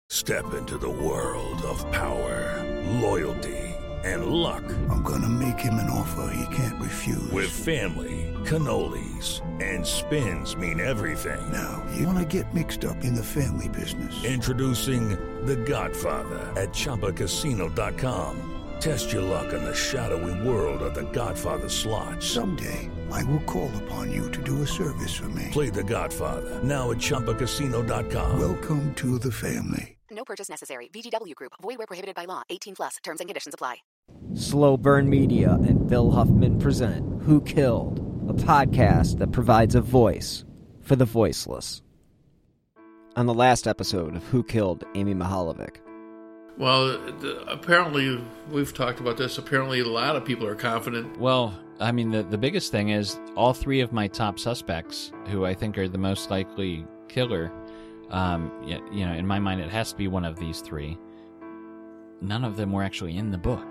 Step into the world of power, loyalty, and luck. I'm gonna make him an offer he can't refuse. With family, cannolis, and spins mean everything. Now, you wanna get mixed up in the family business. Introducing The Godfather at ChumbaCasino.com. Test your luck in the shadowy world of The Godfather slot. Someday, I will call upon you to do a service for me. Play The Godfather now at ChumbaCasino.com. Welcome to the family. No purchase necessary. VGW Group. Void where prohibited by law. 18+. Terms and conditions apply. Slow Burn Media and Bill Huffman present Who Killed, a podcast that provides a voice for the voiceless. On the last episode of Who Killed Amy Mihaljevic. Well, apparently, we've talked about this. Apparently, a lot of people are confident. Well, I mean, the biggest thing is all three of my top suspects, who I think are the most likely killer, in my mind, it has to be one of these three. None of them were actually in the book,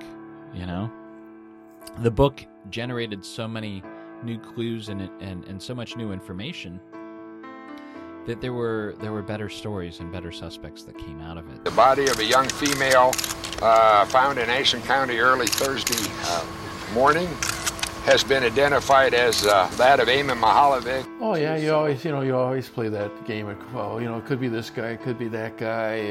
The book generated so many new clues and so much new information that there were better stories and better suspects that came out of it. The body of a young female found in Ashland County early Thursday morning has been identified as that of Amy Mihaljevic. Oh yeah, you always play that game. Well, it could be this guy, it could be that guy.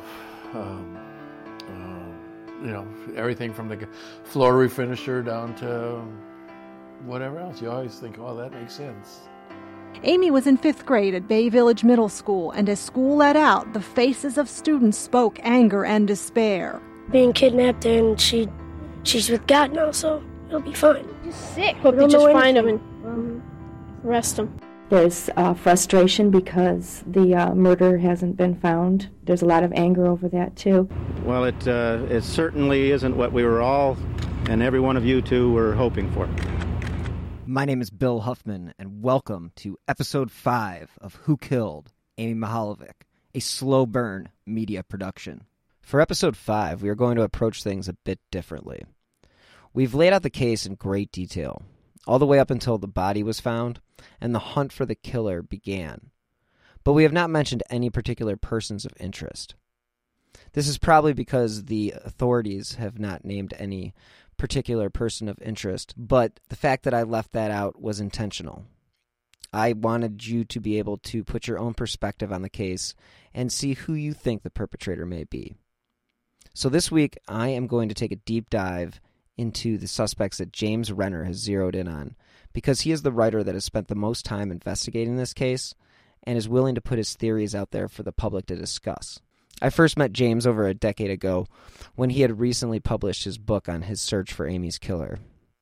Everything from the floor refinisher down to whatever else. You always think, oh, that makes sense. Amy was in 5th grade at Bay Village Middle School, and as school let out, the faces of students spoke anger and despair. Being kidnapped, and she's with God now, so it'll be fine. He's sick. Hope they just find him and arrest him. There's frustration because the murder hasn't been found. There's a lot of anger over that, too. Well, it certainly isn't what we were all, and every one of you two, were hoping for. My name is Bill Huffman, and welcome to Episode 5 of Who Killed Amy Mihaljevic, a slow burn media production. For Episode 5, we are going to approach things a bit differently. We've laid out the case in great detail, all the way up until the body was found and the hunt for the killer began. But we have not mentioned any particular persons of interest. This is probably because the authorities have not named any particular person of interest, but the fact that I left that out was intentional. I wanted you to be able to put your own perspective on the case and see who you think the perpetrator may be. So this week, I am going to take a deep dive into the suspects that James Renner has zeroed in on, because he is the writer that has spent the most time investigating this case and is willing to put his theories out there for the public to discuss. I first met James over a decade ago when he had recently published his book on his search for Amy's killer.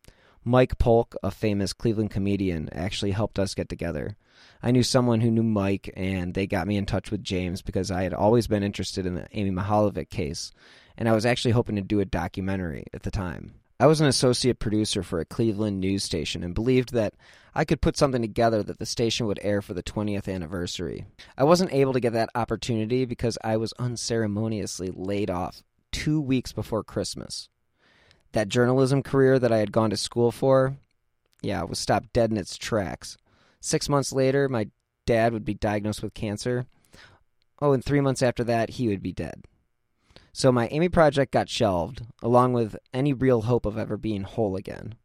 Mike Polk, a famous Cleveland comedian, actually helped us get together. I knew someone who knew Mike, and they got me in touch with James because I had always been interested in the Amy Mihaljevic case, and I was actually hoping to do a documentary at the time. I was an associate producer for a Cleveland news station and believed that I could put something together that the station would air for the 20th anniversary. I wasn't able to get that opportunity because I was unceremoniously laid off 2 weeks before Christmas. That journalism career that I had gone to school for, was stopped dead in its tracks. 6 months later, my dad would be diagnosed with cancer. And 3 months after that, he would be dead. So my Amy project got shelved, along with any real hope of ever being whole again.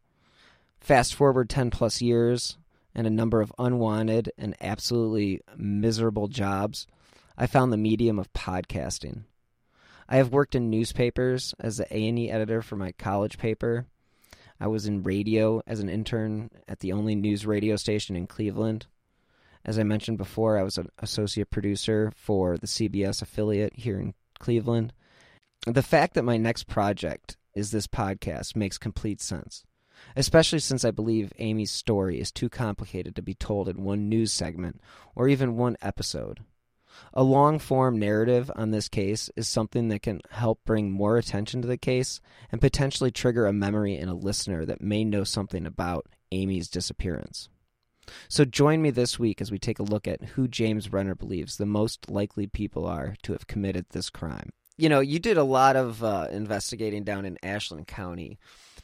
Fast forward 10 plus years, and a number of unwanted and absolutely miserable jobs, I found the medium of podcasting. I have worked in newspapers as the A&E editor for my college paper. I was in radio as an intern at the only news radio station in Cleveland. As I mentioned before, I was an associate producer for the CBS affiliate here in Cleveland. The fact that my next project is this podcast makes complete sense, especially since I believe Amy's story is too complicated to be told in one news segment or even one episode. A long-form narrative on this case is something that can help bring more attention to the case and potentially trigger a memory in a listener that may know something about Amy's disappearance. So join me this week as we take a look at who James Renner believes the most likely people are to have committed this crime. You did a lot of investigating down in Ashland County,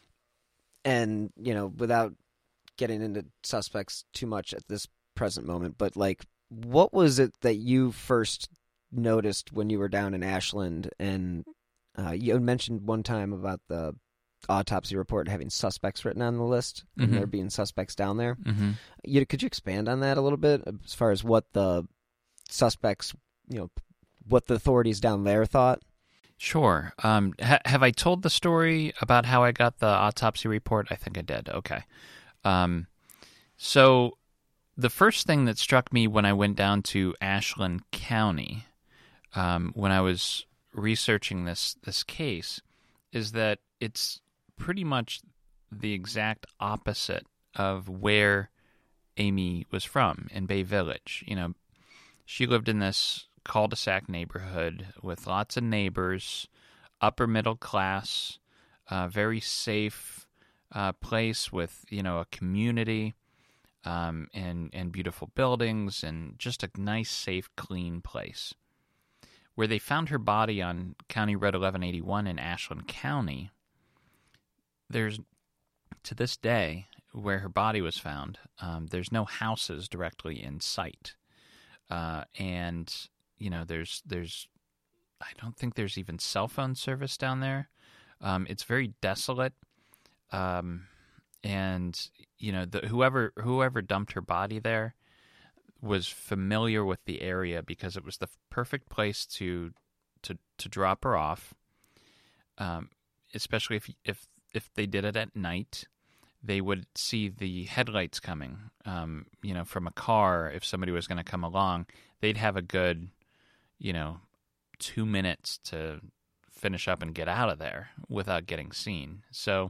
and, without getting into suspects too much at this present moment, but, what was it that you first noticed when you were down in Ashland, and you mentioned one time about the autopsy report having suspects written on the list, and there being suspects down there. Could you expand on that a little bit as far as what the suspects, what the authorities down there thought? Sure. Have I told the story about how I got the autopsy report? I think I did. Okay. So the first thing that struck me when I went down to Ashland County, when I was researching this case, is that it's pretty much the exact opposite of where Amy was from, in Bay Village. She lived in this cul-de-sac neighborhood with lots of neighbors, upper middle class, very safe place with a community, and beautiful buildings, and just a nice, safe, clean place. Where they found her body on County Road 1181 in Ashland County, there's, to this day, where her body was found, there's no houses directly in sight. And, there's I don't think there's even cell phone service down there. It's very desolate. And, whoever dumped her body there was familiar with the area because it was the perfect place to drop her off. Especially if they did it at night, they would see the headlights coming, from a car. If somebody was going to come along, they'd have a good, 2 minutes to finish up and get out of there without getting seen. So,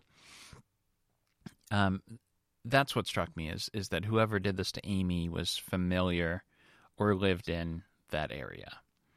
that's what struck me is that whoever did this to Amy was familiar or lived in that area.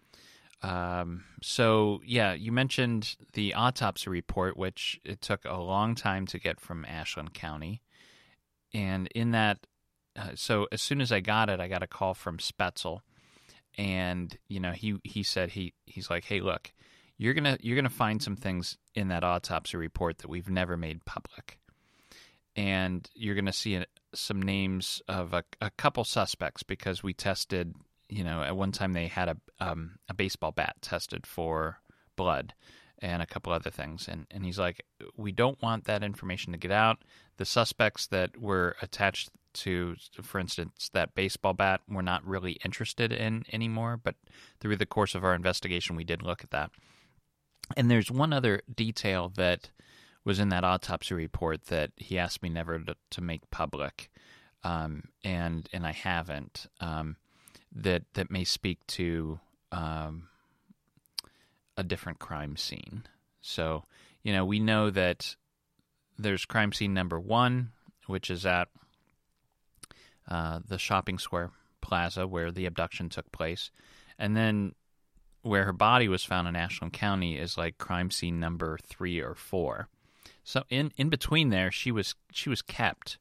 So, yeah, you mentioned the autopsy report, which it took a long time to get from Ashland County. And in that, so as soon as I got it, I got a call from Spetzel. And, he said, he's like, hey, look, you're gonna find some things in that autopsy report that we've never made public. And you're going to see some names of a couple suspects because we tested, at one time they had a baseball bat tested for blood and a couple other things. And he's like, we don't want that information to get out. The suspects that were attached to, for instance, that baseball bat, we're not really interested in anymore. But through the course of our investigation, we did look at that. And there's one other detail that was in that autopsy report that he asked me never to make public, and I haven't, that may speak to a different crime scene. So, we know that there's crime scene number 1, which is at the shopping square plaza where the abduction took place, and then where her body was found in Ashland County is like crime scene number 3 or 4. So in between there, she was kept,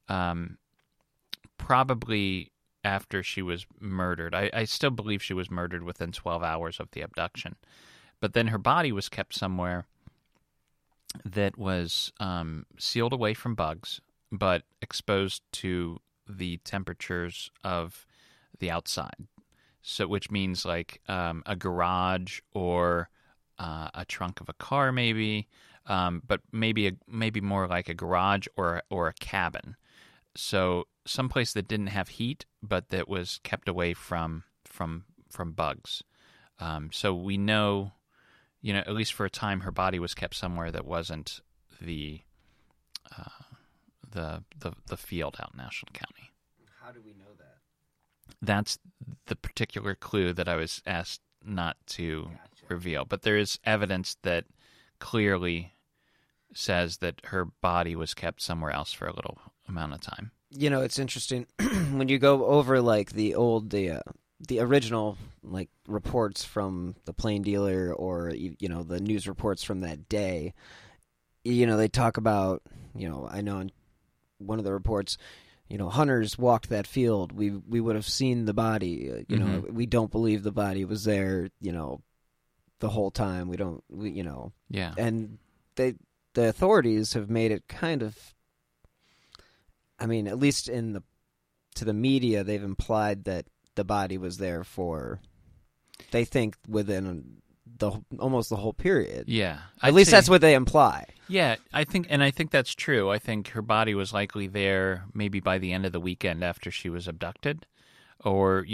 probably after she was murdered. I still believe she was murdered within 12 hours of the abduction. But then her body was kept somewhere that was sealed away from bugs, but exposed to the temperatures of the outside. So, which means like a garage or a trunk of a car, maybe. But maybe more like a garage or a cabin. So someplace that didn't have heat, but that was kept away from bugs. So we know, at least for a time, her body was kept somewhere that wasn't the field out in Ashland County. How do we know that? That's the particular clue that I was asked not to reveal. But there is evidence that clearly says that her body was kept somewhere else for a little amount of time. It's interesting when you go over like the original like reports from the Plain Dealer or the news reports from that day. They talk about I know in one of the reports, hunters walked that field. We would have seen the body. We don't believe the body was there. The whole time. Yeah. And the authorities have made it kind of, at least to the media, they've implied that the body was there for they think within almost the whole period. Yeah. At least that's what they imply. Yeah, I think that's true. I think her body was likely there maybe by the end of the weekend after she was abducted, or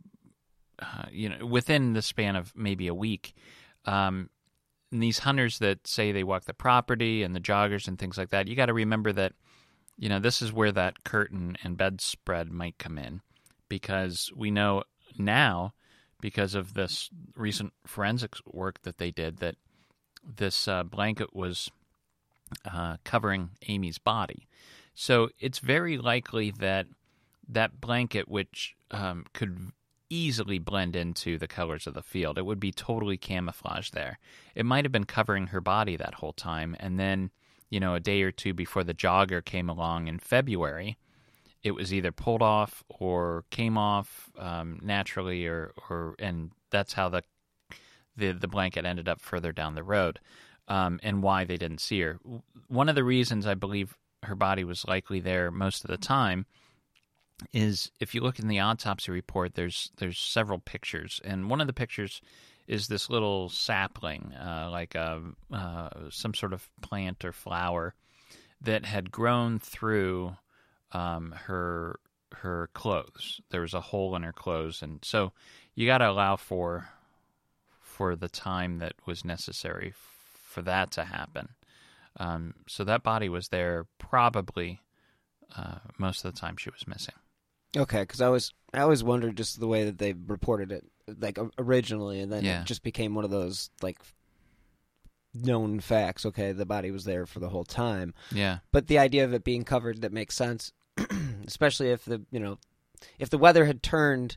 within the span of maybe a week. And these hunters that say they walk the property and the joggers and things like that, you got to remember that, this is where that curtain and bedspread might come in, because we know now, because of this recent forensics work that they did, that this blanket was covering Amy's body. So it's very likely that that blanket, which could easily blend into the colors of the field, it would be totally camouflaged there. It might have been covering her body that whole time, and then, a day or two before the jogger came along in February, it was either pulled off or came off naturally, and that's how the blanket ended up further down the road, and why they didn't see her. One of the reasons I believe her body was likely there most of the time is, if you look in the autopsy report, there's several pictures, and one of the pictures is this little sapling, like some sort of plant or flower that had grown through her clothes. There was a hole in her clothes, and so you got to allow for the time that was necessary for that to happen. So that body was there probably most of the time she was missing. Okay, because I always wondered just the way that they reported it, like originally, and then it just became one of those like known facts. Okay, the body was there for the whole time. Yeah, but the idea of it being covered, that makes sense. Especially if the weather had turned,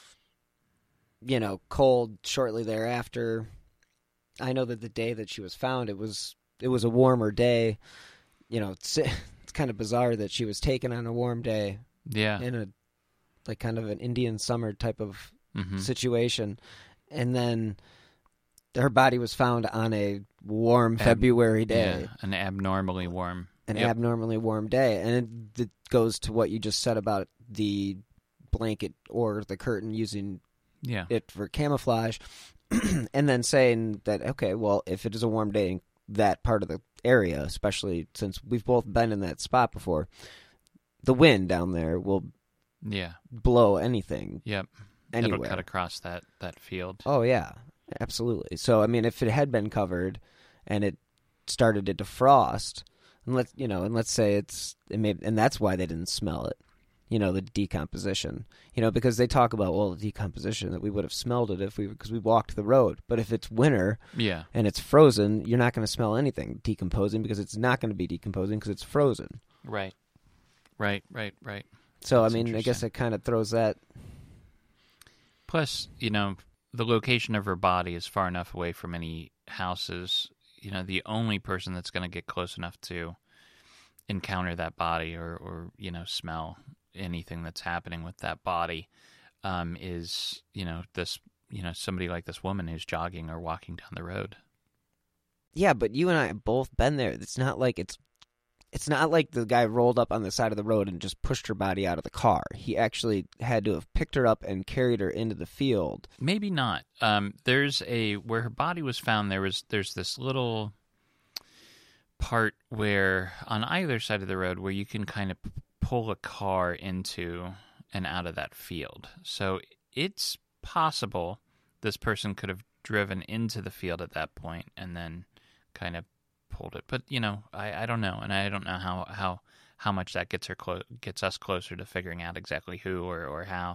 cold shortly thereafter. I know that the day that she was found, it was a warmer day. It's kind of bizarre that she was taken on a warm day. Yeah, in a kind of an Indian summer type of situation, and then her body was found on a warm February day. Yeah, an abnormally warm. Abnormally warm day. And it goes to what you just said about the blanket or the curtain using it for camouflage, and then saying that, okay, well, if it is a warm day in that part of the area, especially since we've both been in that spot before, the wind down there will blow anything. Yep. Anywhere. It'll cut across that field. Oh, yeah, absolutely. So, I mean, if it had been covered and it started to defrost, and let's say and that's why they didn't smell it, the decomposition, because they talk about, well, the decomposition, that we would have smelled it because we walked the road. But if it's winter and it's frozen, you're not going to smell anything decomposing, because it's not going to be decomposing because it's frozen. Right. So, I mean, I guess it kind of throws that. Plus, the location of her body is far enough away from any houses. The only person that's going to get close enough to encounter that body or smell anything that's happening with that body is, this, somebody like this woman who's jogging or walking down the road. Yeah, but you and I have both been there. It's not like the guy rolled up on the side of the road and just pushed her body out of the car. He actually had to have picked her up and carried her into the field. Maybe not. There's where her body was found, there's this little part where on either side of the road where you can kind of pull a car into and out of that field. So it's possible this person could have driven into the field at that point and then kind of pulled it. But I don't know, and I don't know how much that gets us closer to figuring out exactly who or how.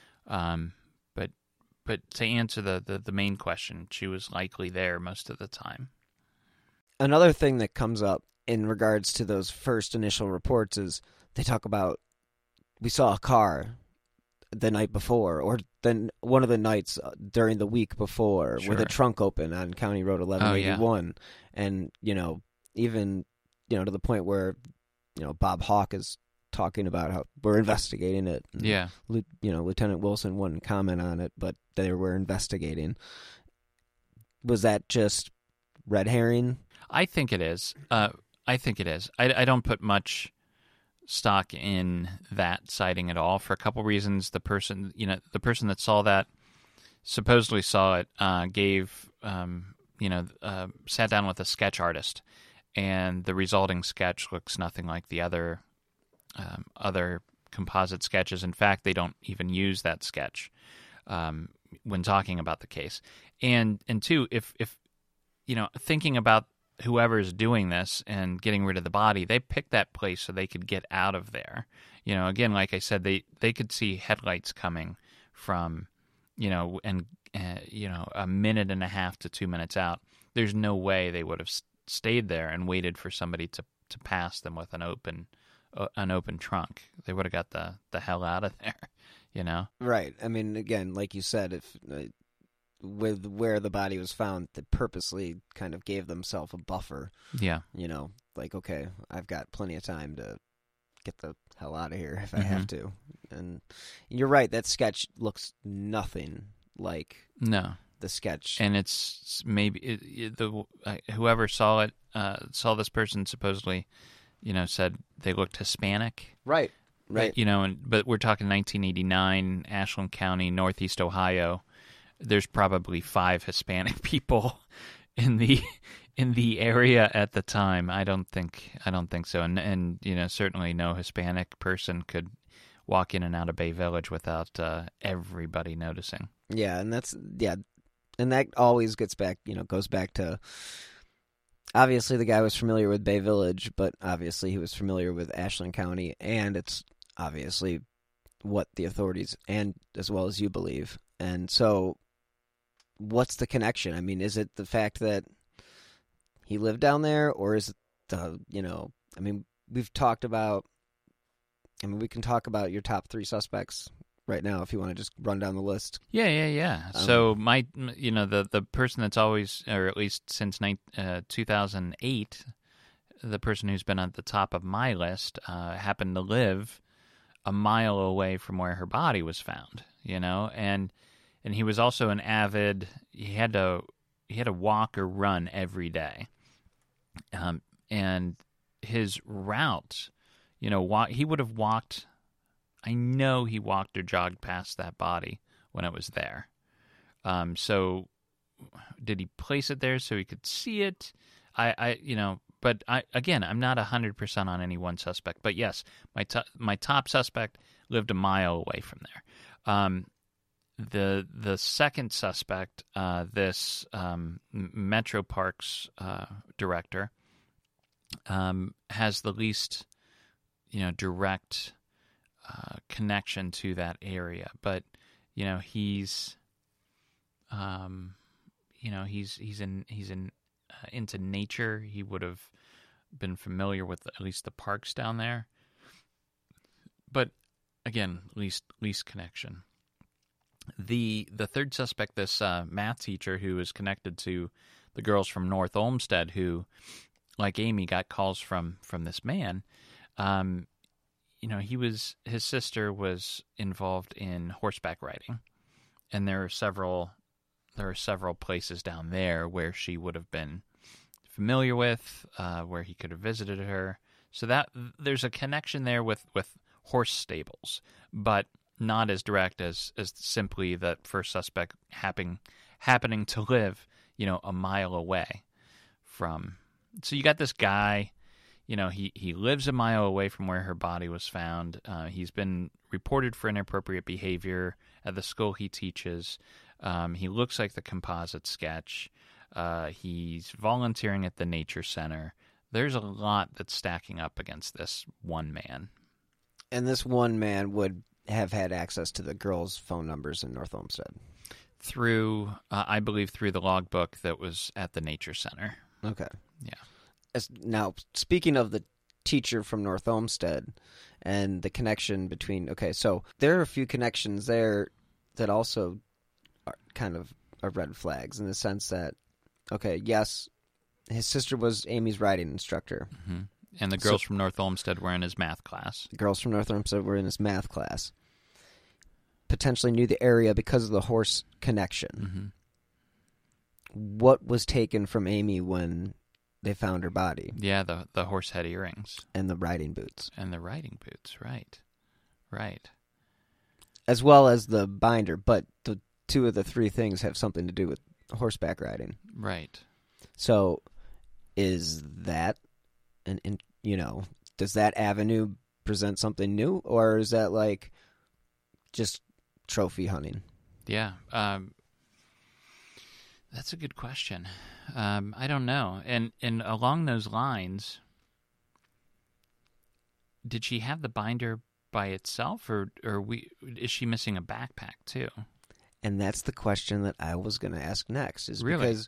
But to answer the main question, she was likely there most of the time. Another thing that comes up in regards to those first initial reports is they talk about, we saw a car the night before, or then one of the nights during the week before, with a trunk open on County Road 1181. And, even, to the point where, Bob Hawke is talking about how we're investigating it. And, Lieutenant Wilson wouldn't comment on it, but they were investigating. Was that just red herring? I think it is. I don't put much stock in that sighting at all, for a couple reasons. The person that saw that supposedly saw it, sat down with a sketch artist, and the resulting sketch looks nothing like the other composite sketches. In fact, they don't even use that sketch when talking about the case. And two, if thinking about whoever's doing this and getting rid of the body, they picked that place so they could get out of there. Again, like I said, they could see headlights coming from, a minute and a half to 2 minutes out. There's no way they would have stayed there and waited for somebody to pass them with an open trunk. They would have got the hell out of there, Right. I mean, again, like you said, if with where the body was found, they purposely kind of gave themselves a buffer. Yeah. Like, okay, I've got plenty of time to get the hell out of here if I have to. And you're right, that sketch looks nothing like the sketch. And it's maybe whoever saw it, saw this person supposedly, said they looked Hispanic. Right. But we're talking 1989, Ashland County, Northeast Ohio. There's probably 5 Hispanic people in the area at the time. I don't think so. And certainly no Hispanic person could walk in and out of Bay Village without everybody noticing. Yeah, and and that always goes back to, obviously the guy was familiar with Bay Village, but obviously he was familiar with Ashland County, and it's obviously what the authorities and as well as you believe. And so what's the connection? I mean, is it the fact that he lived down there, or is it we've talked about, we can talk about your top 3 suspects right now if you want to just run down the list. Yeah. So the person that's always, or at least since 2008, the person who's been at the top of my list happened to live a mile away from where her body was found, and he was also an avid, he had to walk or run every day. And his route, he would have walked, I know he walked or jogged past that body when it was there. So did he place it there so he could see it? But I'm not 100% on any one suspect. But yes, my top suspect lived a mile away from there. The second suspect, this Metro Parks director, has the least, direct connection to that area. But he's into nature. He would have been familiar with at least the parks down there. But again, least connection. The third suspect, this math teacher who is connected to the girls from North Olmsted, who, like Amy, got calls from this man. His sister was involved in horseback riding, and there are several places down there where she would have been familiar with, where he could have visited her. So that there's a connection there with horse stables, but not as direct as simply that first suspect happening to live, a mile away from. So you got this guy, he lives a mile away from where her body was found. He's been reported for inappropriate behavior at the school he teaches. He looks like the composite sketch. He's volunteering at the nature center. There's a lot that's stacking up against this one man. And this one man would have had access to the girls' phone numbers in North Olmsted? Through, I believe, through the logbook that was at the nature center. Okay. Yeah. Now, speaking of the teacher from North Olmsted and the connection between, so there are a few connections there that also are kind of are red flags in the sense that, yes, his sister was Amy's riding instructor. Mm-hmm. And the girls from North Olmsted were in his math class. The girls from North Olmsted were in his math class. Potentially knew the area because of the horse connection. Mm-hmm. What was taken from Amy when they found her body? Yeah, the horse head earrings. And the riding boots. Right. As well as the binder. But 2 of the 3 things have something to do with horseback riding. Right. So is that, does that avenue present something new, or is that like just trophy hunting? Yeah. That's a good question. I don't know. And along those lines, did she have the binder by itself, or is she missing a backpack too? And that's the question that I was going to ask next, is Really? Because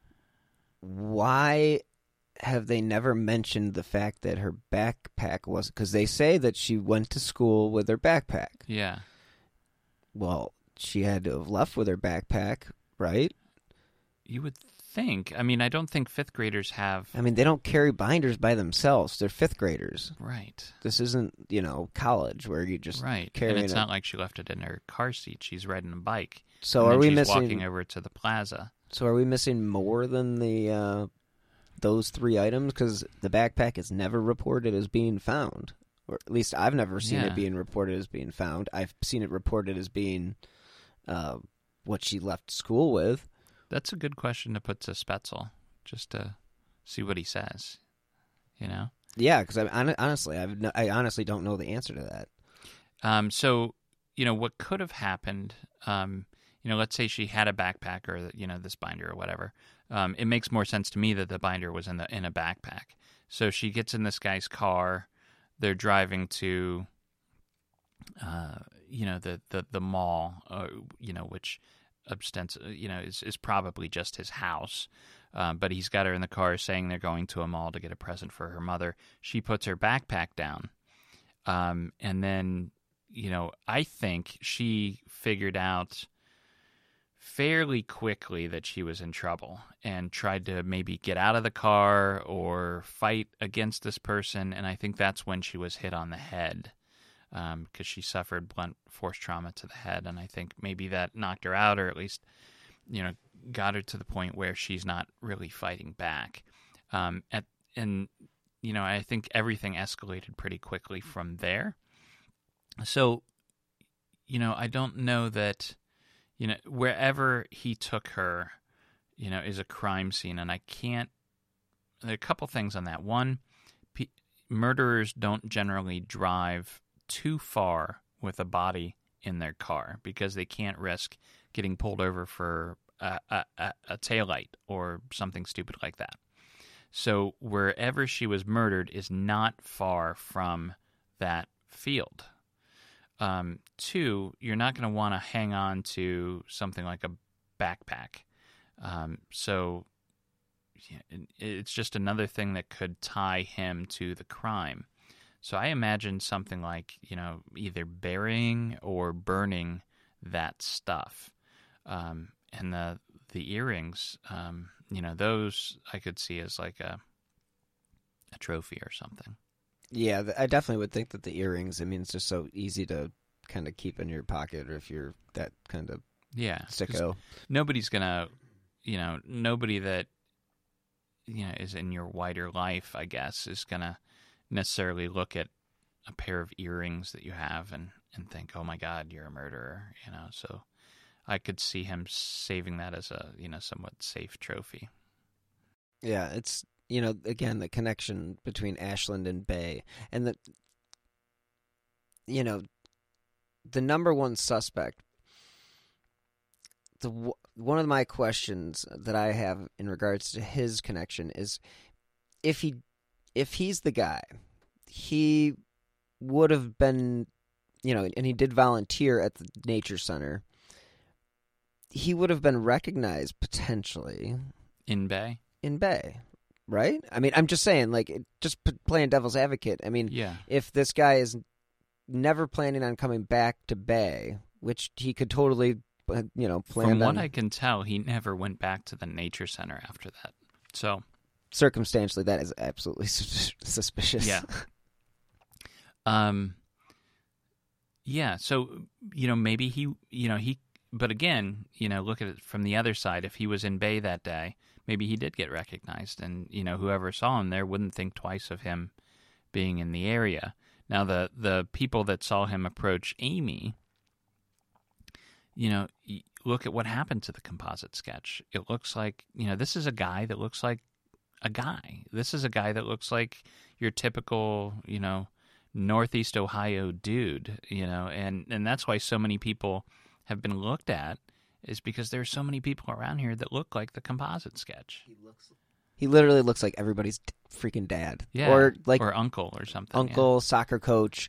why have they never mentioned the fact that her backpack was... Because they say that she went to school with her backpack. Yeah. Well, she had to have left with her backpack, right? You would think. I mean, I don't think 5th graders have... I mean, they don't carry binders by themselves. They're 5th graders. Right. This isn't, college where you just carry and it's not like she left it in her car seat. She's riding a bike. So and are we she's missing... walking over to the plaza. So are we missing more than the those 3 items? Because the backpack is never reported as being found. Or at least I've never seen it being reported as being found. I've seen it reported as being what she left school with. That's a good question to put to Spetzel, just to see what he says. Yeah, because I honestly don't know the answer to that. So, what could have happened? Let's say she had a backpack or this binder or whatever. It makes more sense to me that the binder was in a backpack. So she gets in this guy's car. They're driving to, the mall, which is probably just his house. But he's got her in the car saying they're going to a mall to get a present for her mother. She puts her backpack down. And then, I think she figured out fairly quickly that she was in trouble and tried to maybe get out of the car or fight against this person. And I think that's when she was hit on the head, because she suffered blunt force trauma to the head. And I think maybe that knocked her out, or at least, got her to the point where she's not really fighting back. I think everything escalated pretty quickly from there. So, I don't know that, wherever he took her, is a crime scene. And there are a couple things on that. One, murderers don't generally drive too far with a body in their car because they can't risk getting pulled over for a taillight or something stupid like that. So wherever she was murdered is not far from that field. 2, you're not going to want to hang on to something like a backpack. So it's just another thing that could tie him to the crime. So I imagine something like, either burying or burning that stuff. And the earrings, those I could see as like a trophy or something. Yeah, I definitely would think that the earrings, it's just so easy to kind of keep in your pocket, or if you're that kind of sicko. Nobody's going to, nobody that, is in your wider life, I guess, is going to necessarily look at a pair of earrings that you have and think, oh my God, you're a murderer, so I could see him saving that as a, somewhat safe trophy. Yeah, it's, again, the connection between Ashland and Bay, and the number one suspect. One of my questions that I have in regards to his connection is, if he's the guy, he would have been, and he did volunteer at the nature center. He would have been recognized potentially in Bay. Right? I'm just saying, just playing devil's advocate. If this guy is never planning on coming back to Bay, which he could totally, plan on. From what I can tell, he never went back to the nature center after that. So, circumstantially, that is absolutely suspicious. Yeah. Yeah. So, maybe he, but again, look at it from the other side. If he was in Bay that day, maybe he did get recognized, and, whoever saw him there wouldn't think twice of him being in the area. Now, the people that saw him approach Amy, look at what happened to the composite sketch. It looks like, this is a guy that looks like a guy. This is a guy that looks like your typical, Northeast Ohio dude, and that's why so many people have been looked at, is because there's so many people around here that look like the composite sketch. He literally looks like everybody's freaking dad. Yeah, or uncle or something. Uncle, soccer coach.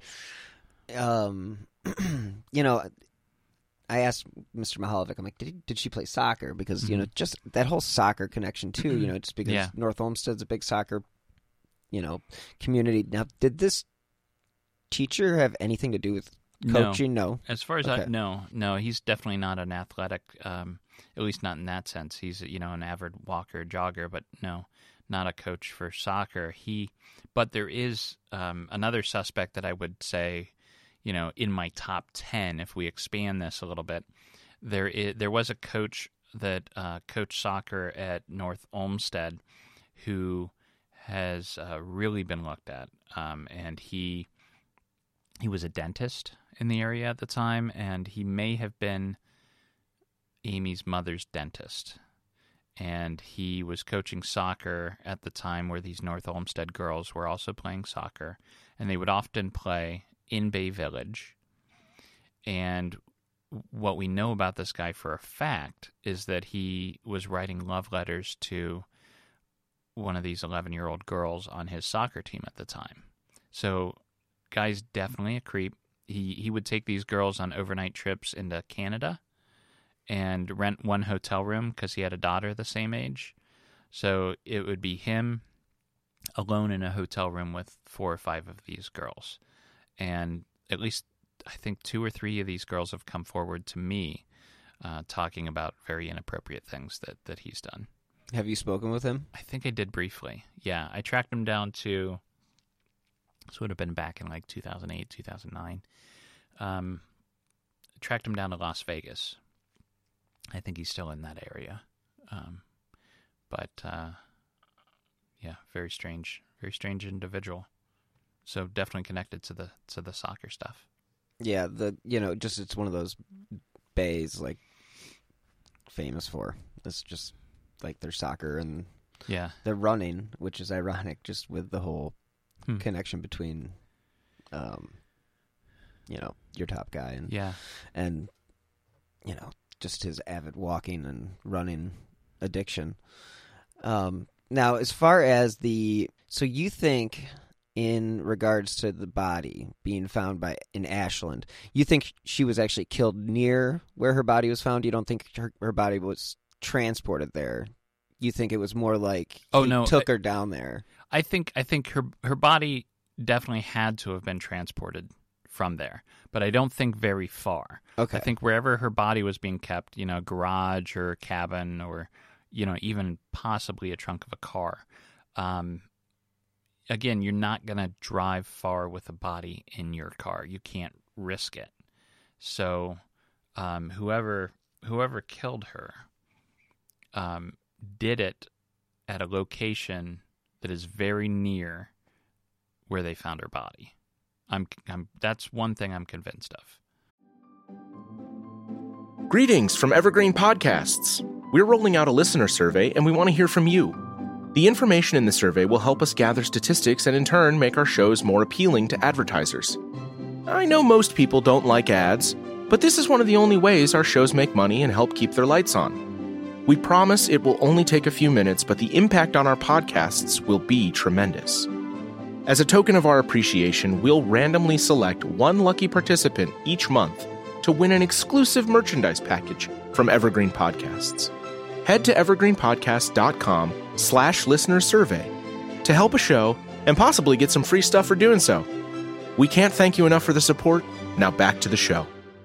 I asked Mr. Mahalovic, I'm like, did she play soccer? Because, just that whole soccer connection, too, just because North Olmsted's a big soccer, community. Now, did this teacher have anything to do with coaching? No. As far as no, he's definitely not an athletic, at least not in that sense. He's, an avid walker, jogger, but no, not a coach for soccer. But there is another suspect that I would say, in my top 10, if we expand this a little bit, there was a coach that coached soccer at North Olmsted who has really been looked at, and he was a dentist in the area at the time, and he may have been Amy's mother's dentist. And he was coaching soccer at the time where these North Olmsted girls were also playing soccer, and they would often play in Bay Village. And what we know about this guy for a fact is that he was writing love letters to one of these 11-year-old girls on his soccer team at the time. So, guy's definitely a creep. He would take these girls on overnight trips into Canada and rent one hotel room because he had a daughter the same age. So it would be him alone in a hotel room with 4 or 5 of these girls. And at least, I think 2 or 3 of these girls have come forward to me talking about very inappropriate things that he's done. Have you spoken with him? I think I did briefly. Yeah, I tracked him down to, this would have been back in like 2008, 2009. Tracked him down to Las Vegas. I think he's still in that area. Very strange individual. So definitely connected to the soccer stuff. Yeah, it's one of those bays like famous for. It's just like their soccer and their running, which is ironic, just with the whole connection between, your top guy and just his avid walking and running addiction. Now, as far as so you think, in regards to the body being found in Ashland, you think she was actually killed near where her body was found? You don't think her body was transported there? You think it was more like took her down there? I think her body definitely had to have been transported from there, but I don't think very far. Okay. I think wherever her body was being kept, garage or cabin or, even possibly a trunk of a car. Again, you're not going to drive far with a body in your car. You can't risk it. So whoever killed her did it at a location that is very near where they found her body. That's one thing I'm convinced of. Greetings from Evergreen Podcasts. We're rolling out a listener survey, and we want to hear from you. The information in the survey will help us gather statistics and in turn make our shows more appealing to advertisers. I know most people don't like ads, but this is one of the only ways our shows make money and help keep their lights on. We promise it will only take a few minutes, but the impact on our podcasts will be tremendous. As a token of our appreciation, we'll randomly select one lucky participant each month to win an exclusive merchandise package from Evergreen Podcasts. Head to evergreenpodcast.com/listenersurvey to help a show and possibly get some free stuff for doing so. We can't thank you enough for the support. Now back to the show.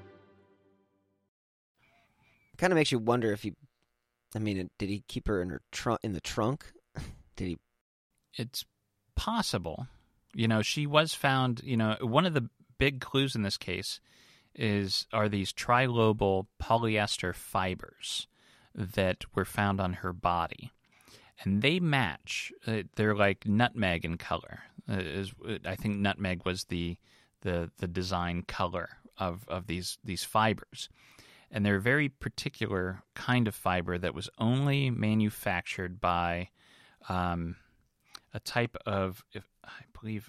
Kind of makes you wonder if did he keep her in the trunk? Did he? It's possible. She was found, one of the big clues in this case are these trilobal polyester fibers that were found on her body. And they match. They're like nutmeg in color. I think nutmeg was the design color of these fibers. and they're a very particular kind of fiber that was only manufactured by a type of, I believe,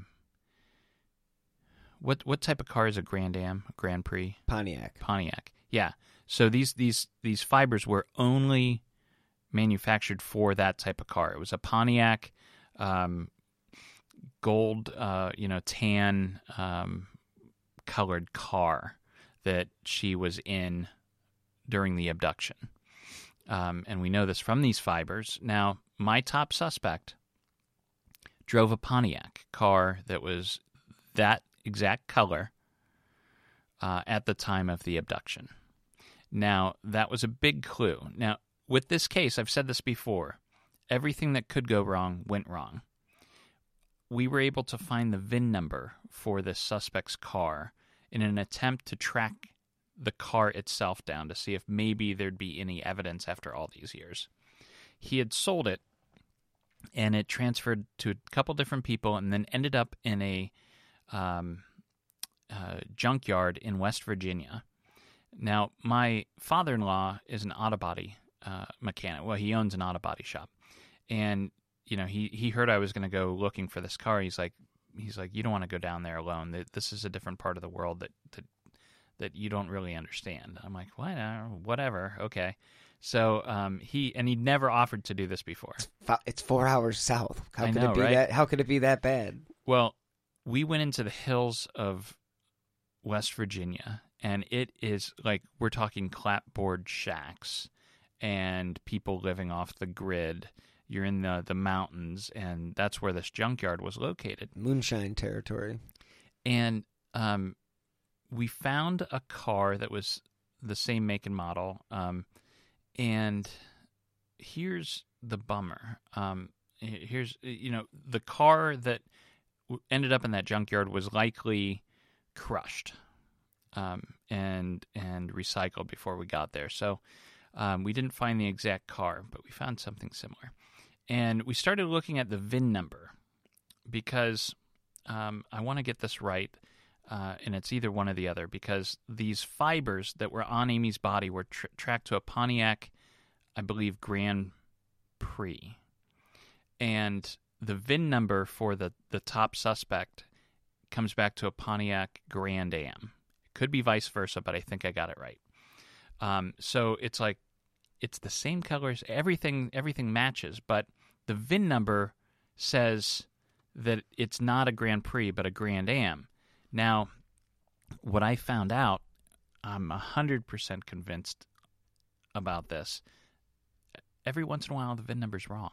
what type of car is a Grand Am, Grand Prix? Pontiac. Yeah. So these fibers were only manufactured for that type of car. It was a Pontiac gold, tan colored car that she was in during the abduction. And we know this from these fibers. Now, my top suspect drove a Pontiac car that was that exact color at the time of the abduction. Now, that was a big clue. Now, with this case, I've said this before, everything that could go wrong went wrong. We were able to find the VIN number for this suspect's car in an attempt to track the car itself down to see if maybe there'd be any evidence after all these years. He had sold it, and it transferred to a couple different people and then ended up in a junkyard in West Virginia. Now, my father-in-law is an auto body mechanic. Well, he owns an auto body shop. And, he heard I was going to go looking for this car. He's like, you don't want to go down there alone. This is a different part of the world that you don't really understand. I'm like, what? Whatever. Okay. So he never offered to do this before. It's 4 hours south. How could it be right? that? How could it be that bad? Well, we went into the hills of West Virginia, and it is like we're talking clapboard shacks and people living off the grid. You're in the mountains, and that's where this junkyard was located. Moonshine territory. And we found a car that was the same make and model. And here's the bummer. Here's, the car that ended up in that junkyard was likely crushed and recycled before we got there. So we didn't find the exact car, but we found something similar. And we started looking at the VIN number because I want to get this right, and it's either one or the other, because these fibers that were on Amy's body were tracked to a Pontiac, I believe, Grand Prix. And the VIN number for the top suspect comes back to a Pontiac Grand Am. It could be vice versa, but I think I got it right. So it's like, it's the same colors, everything matches, but the VIN number says that it's not a Grand Prix, but a Grand Am. Now, what I found out, I'm 100% convinced about this. Every once in a while, the VIN number's wrong.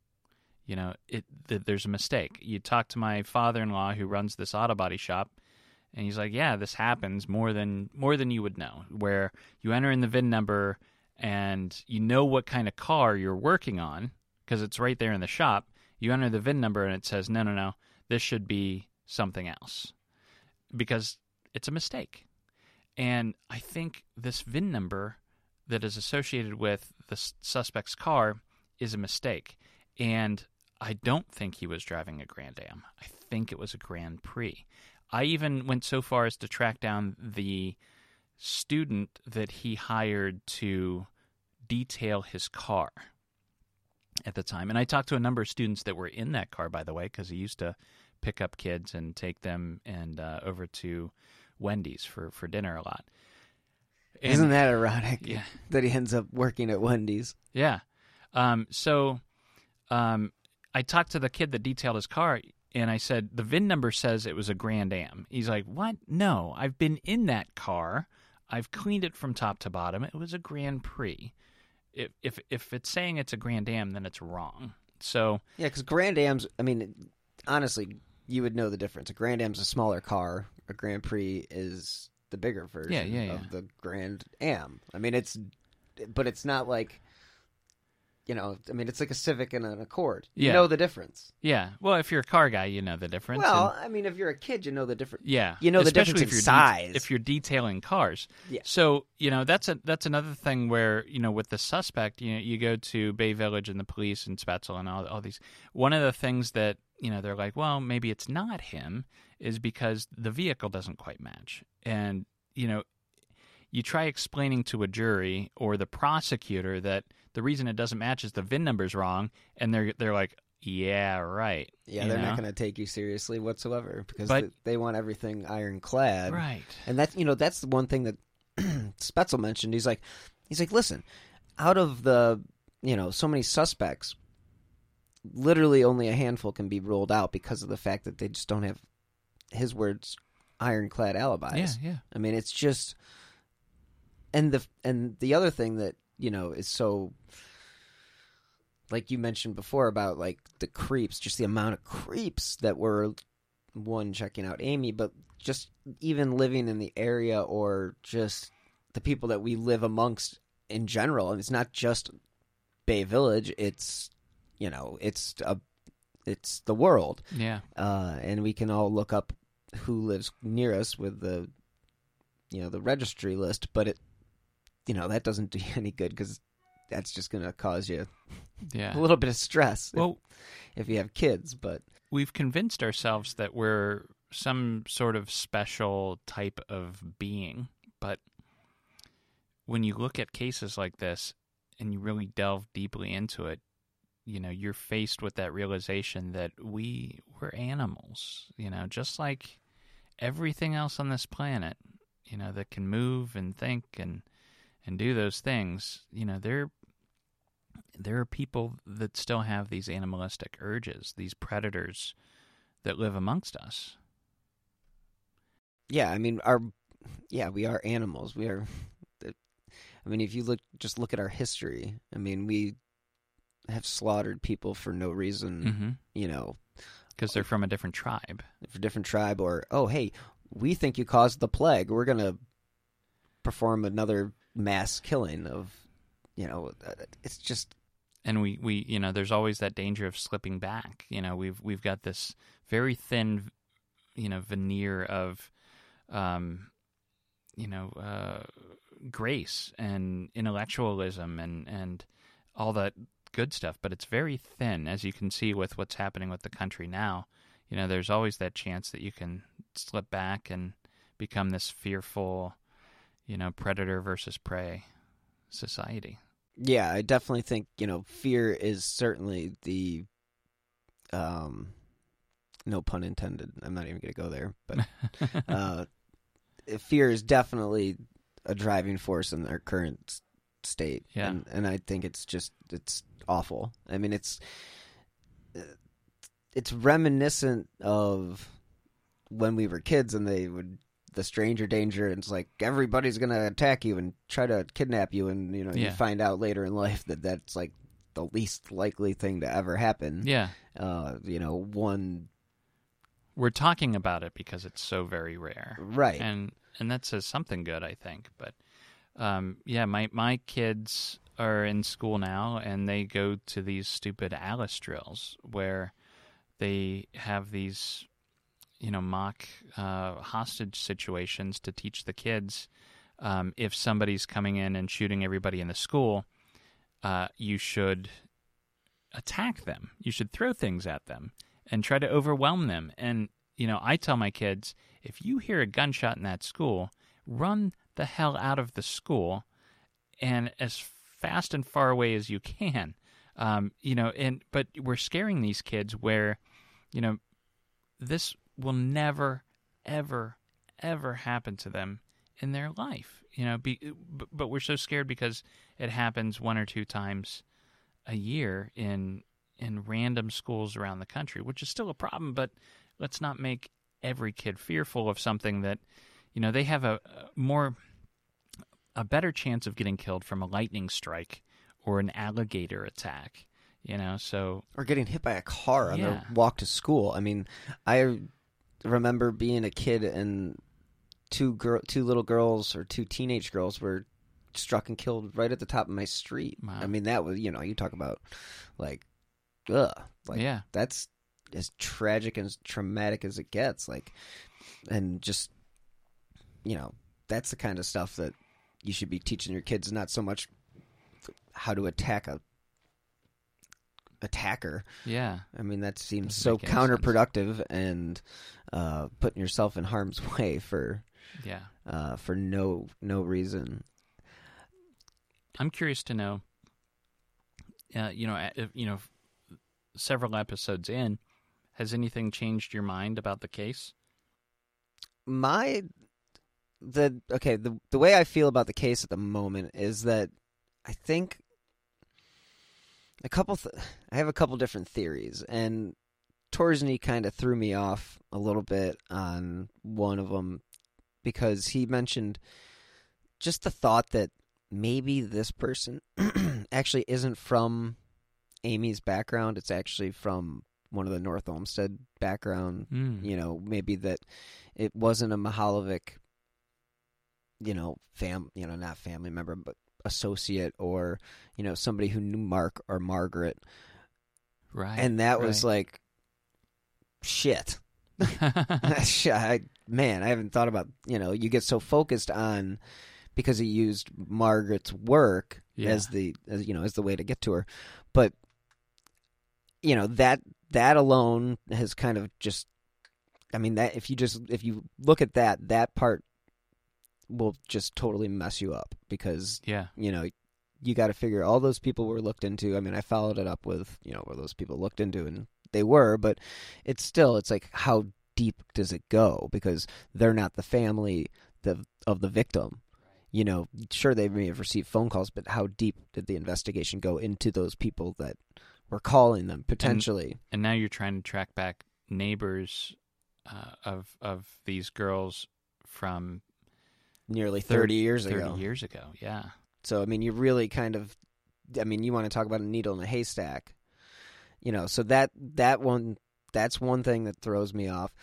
There's a mistake. You talk to my father-in-law who runs this auto body shop, and he's like, yeah, this happens more than you would know, where you enter in the VIN number and you know what kind of car you're working on because it's right there in the shop. You enter the VIN number and it says, no, this should be something else because it's a mistake. And I think this VIN number that is associated with the suspect's car is a mistake. And I don't think he was driving a Grand Am. I think it was a Grand Prix. I even went so far as to track down the student that he hired to detail his car at the time. And I talked to a number of students that were in that car, by the way, because he used to pick up kids and take them over to Wendy's for dinner a lot. And, isn't that ironic? Yeah. That he ends up working at Wendy's. Yeah. So I talked to the kid that detailed his car, and I said, the VIN number says it was a Grand Am. He's like, what? No, I've been in that car. I've cleaned it from top to bottom. It was a Grand Prix. If it's saying it's a Grand Am, then it's wrong. So yeah, because Grand Ams, I mean, honestly, you would know the difference. A Grand Am's a smaller car. A Grand Prix is the bigger version of the Grand Am. I mean, it's not like, it's like a Civic and an Accord. You know the difference. Yeah. Well, if you're a car guy, you know the difference. Well, if you're a kid, you know the difference. Yeah. You know especially the difference in size. If you're detailing cars. Yeah. So, that's another thing where, with the suspect, you go to Bay Village and the police and Spetzel and all these. One of the things that, they're like, well, maybe it's not him, is because the vehicle doesn't quite match. And, you try explaining to a jury or the prosecutor that the reason it doesn't match is the VIN number's wrong, and they're like, yeah, right. Yeah, they're not going to take you seriously whatsoever because they want everything ironclad. Right. And that's the one thing that Spetzel mentioned. He's like, listen, out of the, so many suspects, literally only a handful can be ruled out because of the fact that they just don't have, his words, ironclad alibis. Yeah. I mean, it's just, and the other thing that, is so, like you mentioned before about like the creeps, just the amount of creeps that were checking out Amy, but just even living in the area or just the people that we live amongst in general. And it's not just Bay Village. It's, it's the world. Yeah. And we can all look up who lives near us with the, the registry list, but that doesn't do you any good because that's just going to cause you a little bit of stress if you have kids. But we've convinced ourselves that we're some sort of special type of being. But when you look at cases like this and you really delve deeply into it, you're faced with that realization that we're animals, just like everything else on this planet, that can move and think and do those things. There are people that still have these animalistic urges, these predators that live amongst us. Yeah, I mean, we are animals. If you look at our history, I mean, we have slaughtered people for no reason, because they're from a different tribe. Or, oh, hey, we think you caused the plague. We're going to perform another mass killing of, it's just. And we there's always that danger of slipping back. We've got this very thin, veneer of, grace and intellectualism and all that good stuff, but it's very thin, as you can see with what's happening with the country now. There's always that chance that you can slip back and become this fearful, predator versus prey society. Yeah, I definitely think, fear is certainly the, no pun intended, I'm not even going to go there, but fear is definitely a driving force in our current state. Yeah. And I think it's awful. I mean, it's reminiscent of when we were kids and the stranger danger, and it's like everybody's going to attack you and try to kidnap you, and you find out later in life that that's like the least likely thing to ever happen. Yeah. We're talking about it because it's so very rare. Right. And that says something good, I think. But my kids are in school now, and they go to these stupid Alice drills where they have these mock hostage situations to teach the kids if somebody's coming in and shooting everybody in the school, you should attack them. You should throw things at them and try to overwhelm them. And, I tell my kids, if you hear a gunshot in that school, run the hell out of the school and as fast and far away as you can. But we're scaring these kids where, this will never, ever, ever happen to them in their life, but we're so scared because it happens one or two times a year in random schools around the country, which is still a problem, but let's not make every kid fearful of something that, they have a better chance of getting killed from a lightning strike or an alligator attack, or getting hit by a car on their walk to school. I mean, I remember being a kid and two little girls or two teenage girls were struck and killed right at the top of my street. Wow. I mean, that was, you talk about like, ugh, like that's as tragic and as traumatic as it gets. Like, and just, that's the kind of stuff that you should be teaching your kids, not so much how to attack a attacker. Yeah. I mean, that seems so counterproductive and putting yourself in harm's way for Yeah. For no reason. I'm curious to know, several episodes in, has anything changed your mind about the case? The way I feel about the case at the moment is that I think I have a couple different theories, and Torsney kind of threw me off a little bit on one of them because he mentioned just the thought that maybe this person actually isn't from Amy's background. It's actually from one of the North Olmsted background. Maybe that it wasn't a Mihaljevic, not family member, but associate or, somebody who knew Mark or Margaret. Right. And that was like, shit. I haven't thought about, you get so focused on, because he used Margaret's work as the way to get to her. But, that alone has kind of just, that if you look at that part will just totally mess you up because, you got to figure all those people were looked into. I followed it up with, where those people looked into, and they were, but it's like, how deep does it go? Because they're not the family of the victim. Sure, they may have received phone calls, but how deep did the investigation go into those people that were calling them potentially? And now you're trying to track back neighbors of these girls from nearly 30 years ago. 30 years ago, yeah. So, you really kind of, you want to talk about a needle in a haystack. So that's one thing that throws me off.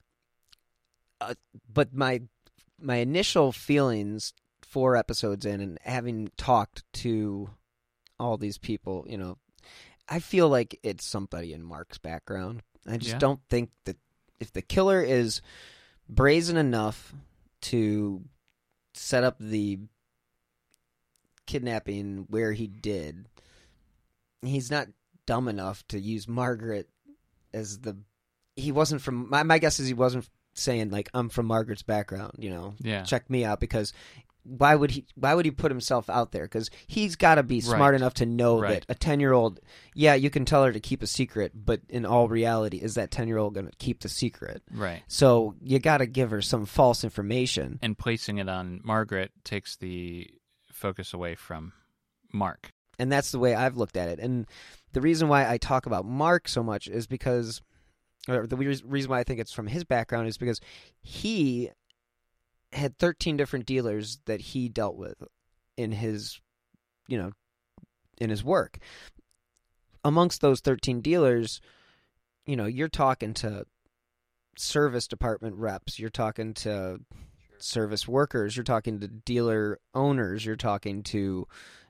But my initial feelings 4 episodes in, and having talked to all these people, I feel like it's somebody in Mark's background. I just don't think that if the killer is brazen enough to set up the kidnapping where he did, he's not dumb enough to use Margaret as he wasn't from, my guess is he wasn't saying like, I'm from Margaret's background, check me out, because why would he put himself out there? Because he's got to be smart enough to know that a 10-year-old, you can tell her to keep a secret, but in all reality, is that 10-year-old going to keep the secret? Right. So you got to give her some false information. And placing it on Margaret takes the focus away from Mark. And that's the way I've looked at it. And the reason why I talk about Mark so much is because, or the reason why I think it's from his background is because he had 13 different dealers that he dealt with in his, in his work. Amongst those 13 dealers, you're talking to service department reps, you're talking to service workers, you're talking to dealer owners, you're talking to,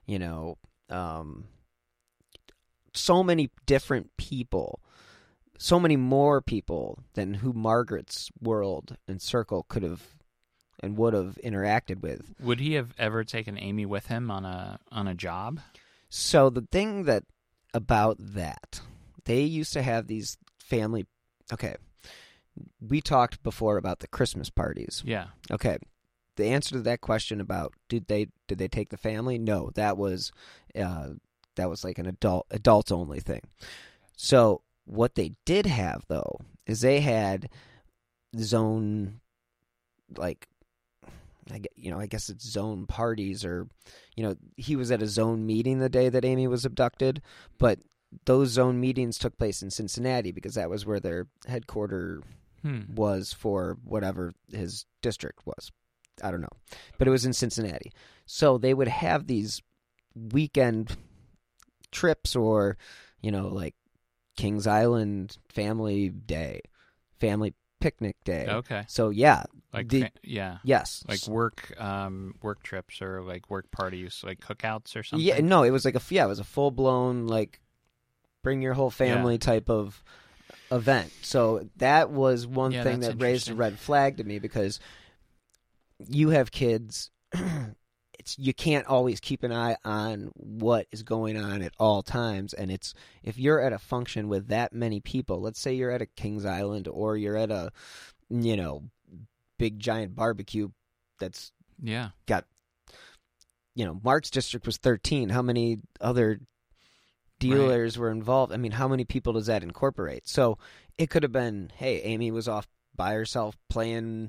so many different people, so many more people than who Margaret's world and circle could have and would have interacted with. Would he have ever taken Amy with him on a job? So the thing about that, they used to have these family. Okay, we talked before about the Christmas parties. Yeah. Okay, the answer to that question about did they take the family? No, that was like an adults only thing. So what they did have though is they had zone, like, I guess it's zone parties, or, he was at a zone meeting the day that Amy was abducted, but those zone meetings took place in Cincinnati because that was where their headquarters was for whatever his district was. I don't know, but it was in Cincinnati. So they would have these weekend trips, or, like Kings Island family day, family picnic day. Okay. So yeah. Yes. Like Yes. work trips, or like work parties, like cookouts or something. Yeah, no, it was like it was a full blown, like, bring your whole family type of event. So that was one thing that raised a red flag to me, because you have kids, you can't always keep an eye on what is going on at all times. And if you're at a function with that many people, let's say you're at a Kings Island, or you're at a, big giant barbecue that's Yeah. got, Mark's district was 13. How many other dealers were involved? I mean, how many people does that incorporate? So it could have been, hey, Amy was off by herself playing,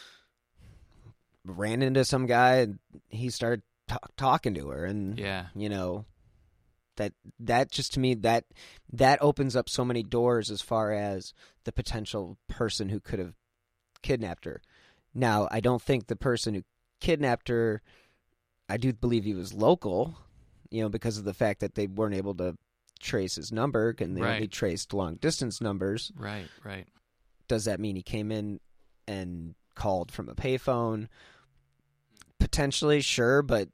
ran into some guy, and he started talking to her, and that just, to me, that opens up so many doors as far as the potential person who could have kidnapped her. Now, I don't think the person who kidnapped her, I do believe he was local, because of the fact that they weren't able to trace his number, and they only traced long distance numbers. Right. Does that mean he came in and called from a payphone? Potentially, sure, but,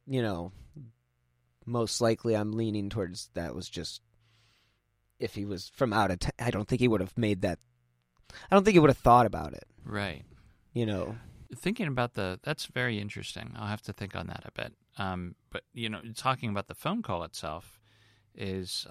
most likely I'm leaning towards that was just, if he was from out of town, I don't think he would have made that. I don't think he would have thought about it. Right. Thinking about that's very interesting. I'll have to think on that a bit. But, talking about the phone call itself is,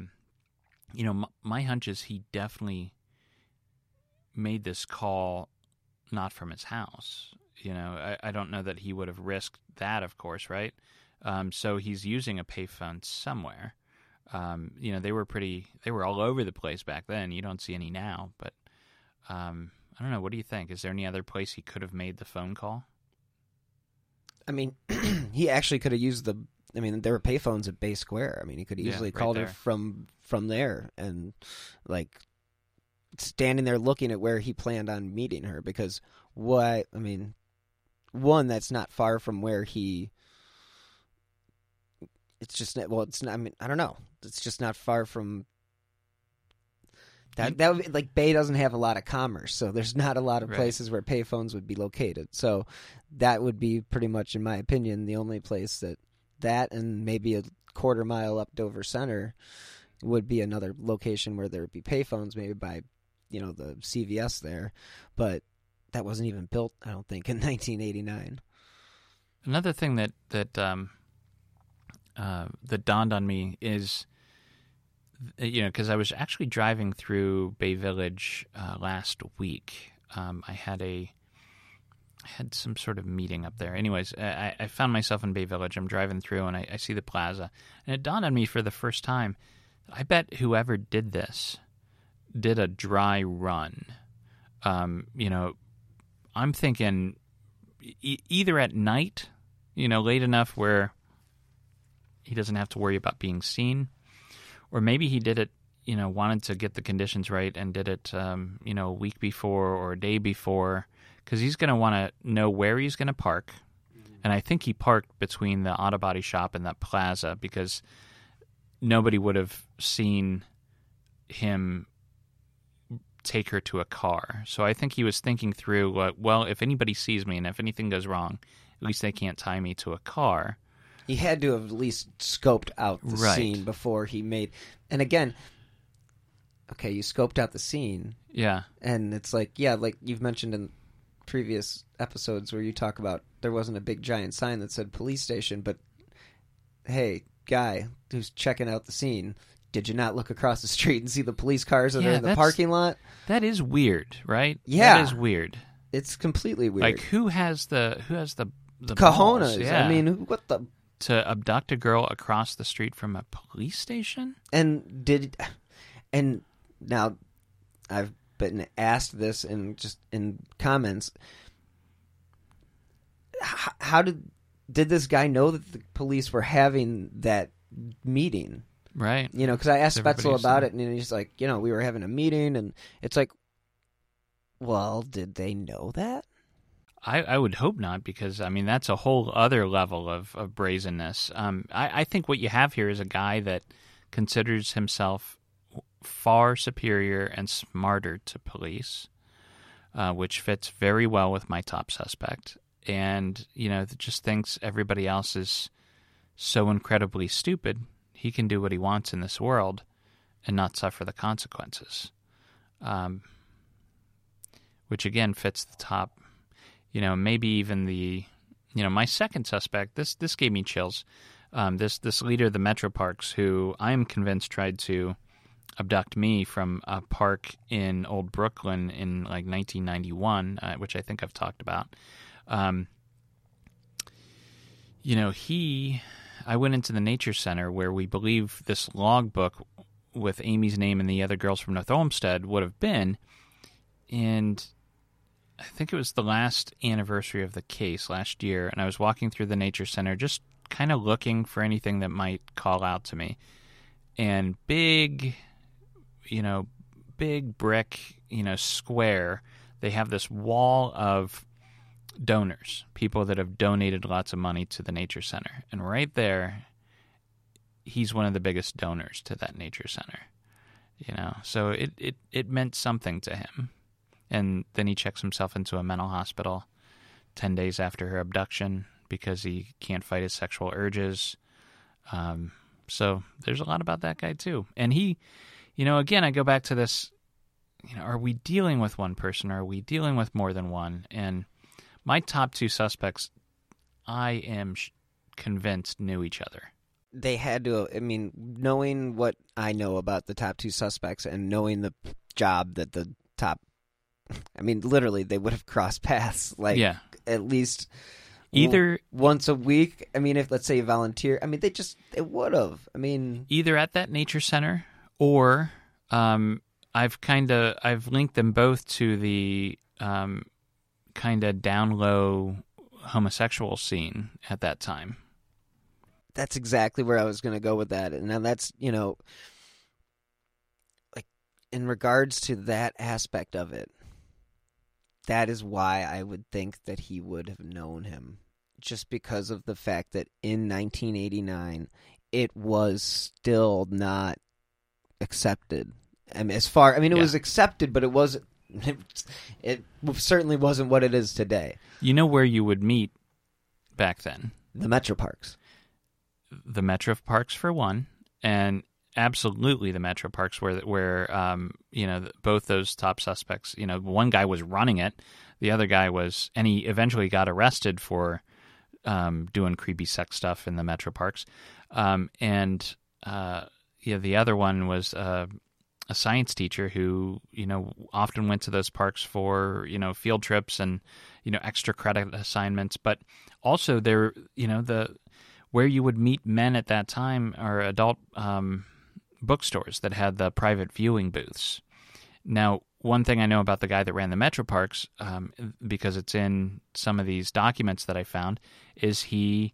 my hunch is he definitely made this call not from his house. I don't know that he would have risked that, of course, right? So he's using a payphone somewhere. They were all over the place back then. You don't see any now, but I don't know. What do you think? Is there any other place he could have made the phone call? I mean, he actually could have used there were payphones at Bay Square. I mean, he could have easily called her from there and, standing there looking at where he planned on meeting her, because one, that's not far from where he... It's just, it's not, I don't know. It's just not far from... That would be, Bay doesn't have a lot of commerce, so there's not a lot of places where payphones would be located. So that would be pretty much, in my opinion, the only place that and maybe a quarter mile up Dover Center would be another location where there would be payphones, maybe by, the CVS there. But that wasn't even built, I don't think, in 1989. Another thing that dawned on me is, because I was actually driving through Bay Village last week. I had some sort of meeting up there. Anyways, I found myself in Bay Village. I'm driving through, and I see the plaza. And it dawned on me for the first time, I bet whoever did this did a dry run. I'm thinking either at night, late enough where he doesn't have to worry about being seen, or maybe he did it, wanted to get the conditions right and did it, a week before or a day before, because he's going to want to know where he's going to park. And I think he parked between the auto body shop and that plaza because nobody would have seen him take her to a car. So I think he was thinking through, well, if anybody sees me and if anything goes wrong, at least they can't tie me to a car. He had to have at least scoped out the scene before he made... And again, okay, you scoped out the scene. Yeah. And it's like you've mentioned in previous episodes where you talk about there wasn't a big giant sign that said police station, but hey, guy who's checking out the scene, did you not look across the street and see the police cars that are in the parking lot? That is weird, right? Yeah. That is weird. It's completely weird. Who has the cojones? balls? Yeah. I mean, what the... To abduct a girl across the street from a police station? And now I've been asked this in comments. How did this guy know that the police were having that meeting? Right. Because I asked Spetzel about it, and he's like, we were having a meeting, and it's like, well, did they know that? I would hope not, because, that's a whole other level of brazenness. I think what you have here is a guy that considers himself far superior and smarter to police, which fits very well with my top suspect, and, just thinks everybody else is so incredibly stupid, he can do what he wants in this world and not suffer the consequences, which, again, fits the top... maybe even the, my second suspect, this gave me chills. This leader of the Metro Parks, who I am convinced tried to abduct me from a park in Old Brooklyn in like 1991, which I think I've talked about. I went into the Nature Center where we believe this logbook with Amy's name and the other girls from North Olmsted would have been, and I think it was the last anniversary of the case last year, and I was walking through the Nature Center just kind of looking for anything that might call out to me. And big brick, square, they have this wall of donors, people that have donated lots of money to the Nature Center. And right there, he's one of the biggest donors to that Nature Center. So it meant something to him. And then he checks himself into a mental hospital 10 days after her abduction because he can't fight his sexual urges. So there's a lot about that guy too. And he, again, I go back to this, are we dealing with one person or are we dealing with more than one? And my top two suspects, I am convinced knew each other. They had to, knowing what I know about the top two suspects and knowing the job that the top, literally they would have crossed paths at least either once a week. If let's say you volunteer, they would have. Either at that Nature Center or I've linked them both to the kind of down low homosexual scene at that time. That's exactly where I was going to go with that. And now that's, like in regards to that aspect of it, that is why I would think that he would have known him. Just because of the fact that in 1989, it was still not accepted. It was accepted, but it wasn't. It certainly wasn't what it is today. You know where you would meet back then? The Metro Parks. The Metro Parks for one, and absolutely the Metro Parks where both those top suspects. One guy was running it, the other guy was, and he eventually got arrested for doing creepy sex stuff in the Metro Parks, the other one was a science teacher who often went to those parks for field trips and extra credit assignments, but also there where you would meet men at that time are adult bookstores that had the private viewing booths. Now, one thing I know about the guy that ran the Metro Parks, because it's in some of these documents that I found, is he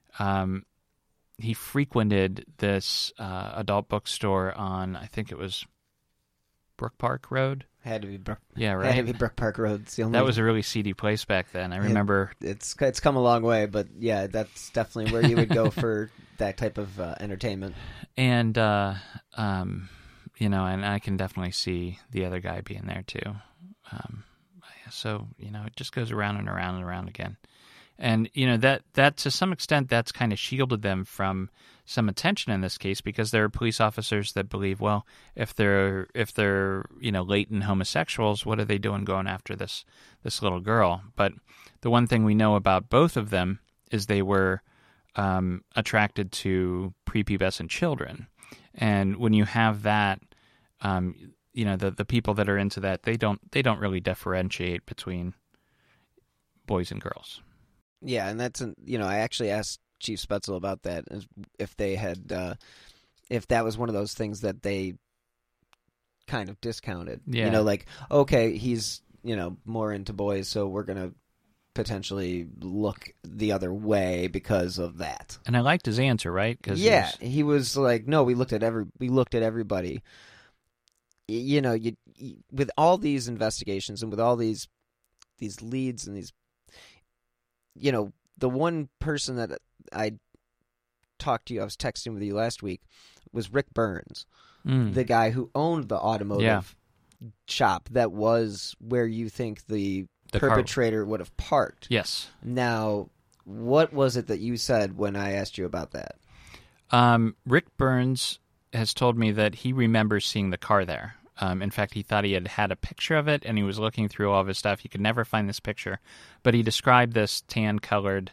frequented this adult bookstore on, I think it was Brook Park Road. Had to be Brook. Yeah, right. Had to be Brook Park Road. That was a really seedy place back then. I remember. It's come a long way, but yeah, that's definitely where you would go for that type of entertainment. And and I can definitely see the other guy being there too. So it just goes around and around and around again. And that to some extent that's kind of shielded them from some attention in this case, because there are police officers that believe, well, if they're latent homosexuals, what are they doing going after this little girl? But the one thing we know about both of them is they were attracted to prepubescent children, and when you have that, the people that are into that, they don't really differentiate between boys and girls. Yeah, and that's I actually asked Chief Spetzel about that, if they had, if that was one of those things that they kind of discounted. Yeah. Okay, he's more into boys, so we're gonna potentially look the other way because of that. And I liked his answer, right? He was like, no, we looked at everybody. With all these investigations and with all these leads and these. The one person that I talked to you, I was texting with you last week, was Rick Burns, the guy who owned the automotive shop that was where you think the perpetrator would have parked. Yes. Now, what was it that you said when I asked you about that? Rick Burns has told me that he remembers seeing the car there. In fact, he thought he had a picture of it, and he was looking through all of his stuff. He could never find this picture, but he described this tan-colored,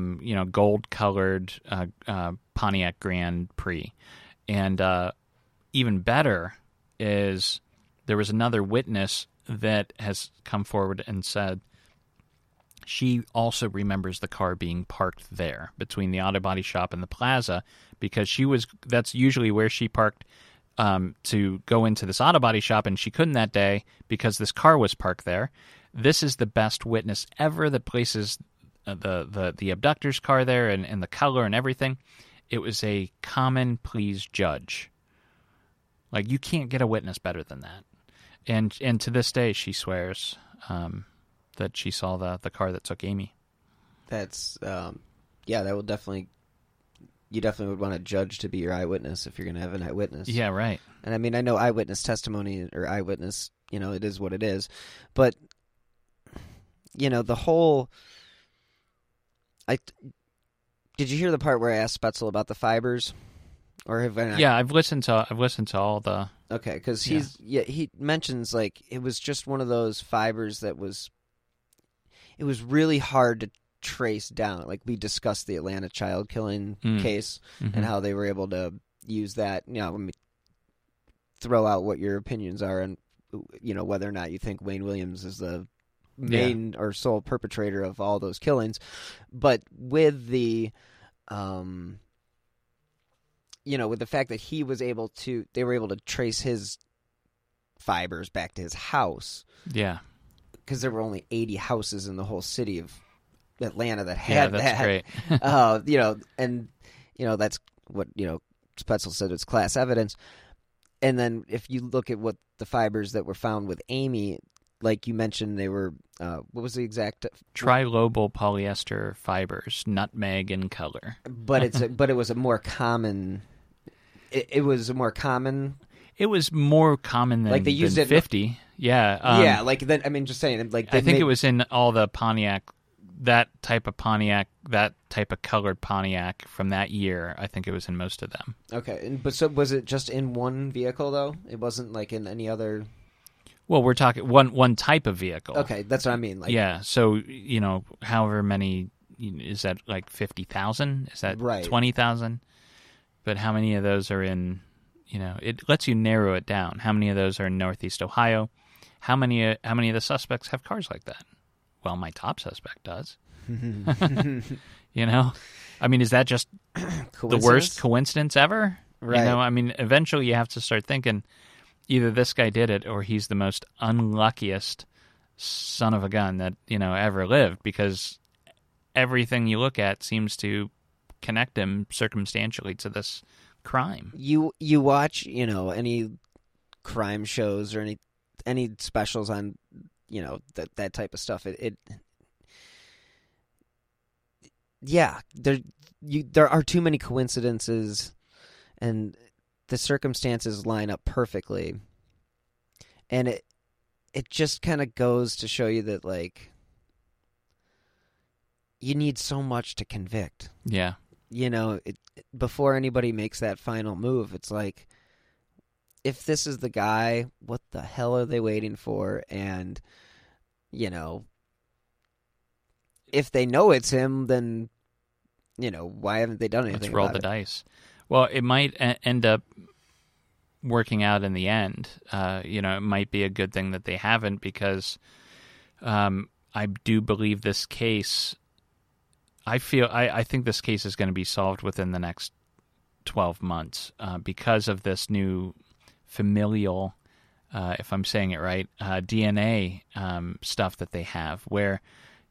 gold-colored Pontiac Grand Prix. And even better is there was another witness that has come forward and said she also remembers the car being parked there between the auto body shop and the plaza, because that's usually where she parked to go into this auto body shop, and she couldn't that day because this car was parked there. This is the best witness ever that places the abductor's car there and the color and everything. It was a common pleas judge. Like, you can't get a witness better than that. And to this day, she swears that she saw the car that took Amy. That's, that will definitely, you definitely would want a judge to be your eyewitness if you're going to have an eyewitness. Yeah, right. And I mean, I know eyewitness testimony or eyewitness, it is what it is. But, the whole, did you hear the part where I asked Spetzel about the fibers? Or have I not? Yeah, I've listened to all the. Okay, because he mentions like it was just one of those fibers that it was really hard to trace down. Like, we discussed the Atlanta child killing case and how they were able to use that. Let me throw out what your opinions are on, whether or not you think Wayne Williams is the main or sole perpetrator of all those killings. But with the, with the fact that they were able to trace his fibers back to his house. Yeah. Because there were only 80 houses in the whole city of Atlanta that had that. That's great. That's what, Spetzel said was class evidence. And then if you look at what the fibers that were found with Amy, like you mentioned, they were, what was the exact? Trilobal polyester fibers, nutmeg in color. But it was a more common. It was more common. It was more common than, like they used than it 50. Yeah. Like then. I mean, just saying. Like I think it was in all the Pontiac, that type of colored Pontiac from that year. I think it was in most of them. Okay, but so was it just in one vehicle though? It wasn't like in any other. Well, we're talking one type of vehicle. Okay, that's what I mean. Like, yeah. So however many, is that like 50,000? Is that right. 20,000? But how many of those are in, it lets you narrow it down. How many of those are in Northeast Ohio? How many of the suspects have cars like that? Well, my top suspect does. I mean, is that just the worst coincidence ever? Right. Eventually you have to start thinking either this guy did it or he's the most unluckiest son of a gun that, ever lived, because everything you look at seems to connect him circumstantially to this crime. You watch, any crime shows or any specials on, that type of stuff. There are too many coincidences, and the circumstances line up perfectly. And it just kind of goes to show you that, like, you need so much to convict. Yeah. Before anybody makes that final move, it's like, if this is the guy, what the hell are they waiting for? And, if they know it's him, then, why haven't they done anything? Let's roll the dice. Well, it might end up working out in the end. It might be a good thing that they haven't, because I do believe this case. I think this case is going to be solved within the next 12 months because of this new familial, if I'm saying it right, DNA stuff that they have, where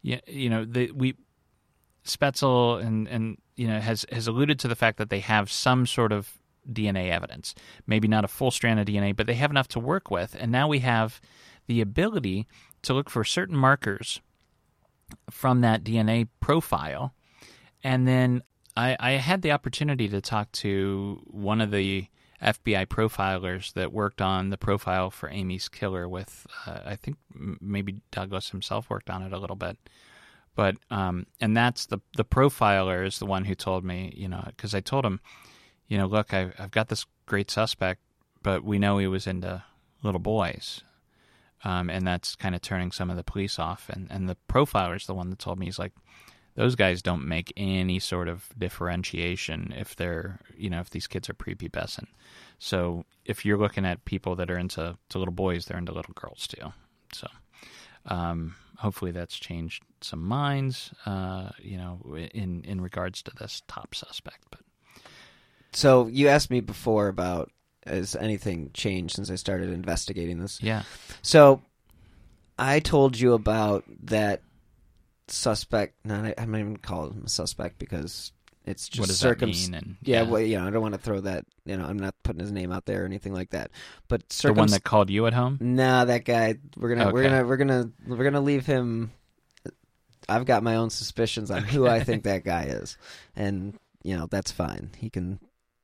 Spetzel and has alluded to the fact that they have some sort of DNA evidence, maybe not a full strand of DNA, but they have enough to work with, and now we have the ability to look for certain markers from that DNA profile. And then I had the opportunity to talk to one of the FBI profilers that worked on the profile for Amy's killer with, I think maybe Douglas himself worked on it a little bit. But, and that's the profiler is the one who told me, because I told him, look, I've got this great suspect, but we know he was into little boys. And that's kind of turning some of the police off. And the profiler is the one that told me, he's like, those guys don't make any sort of differentiation if they're, if these kids are prepubescent. So if you're looking at people that are into little boys, they're into little girls too. So hopefully that's changed some minds, in regards to this top suspect. But so you asked me before about, has anything changed since I started investigating this? Yeah. So I told you about that suspect. I'm not even call him a suspect because it's just what does that mean? And, Well, I don't want to throw that. I'm not putting his name out there or anything like that. But the one that called you at home? Nah, that guy. We're gonna leave him. I've got my own suspicions on who I think that guy is, and that's fine. He can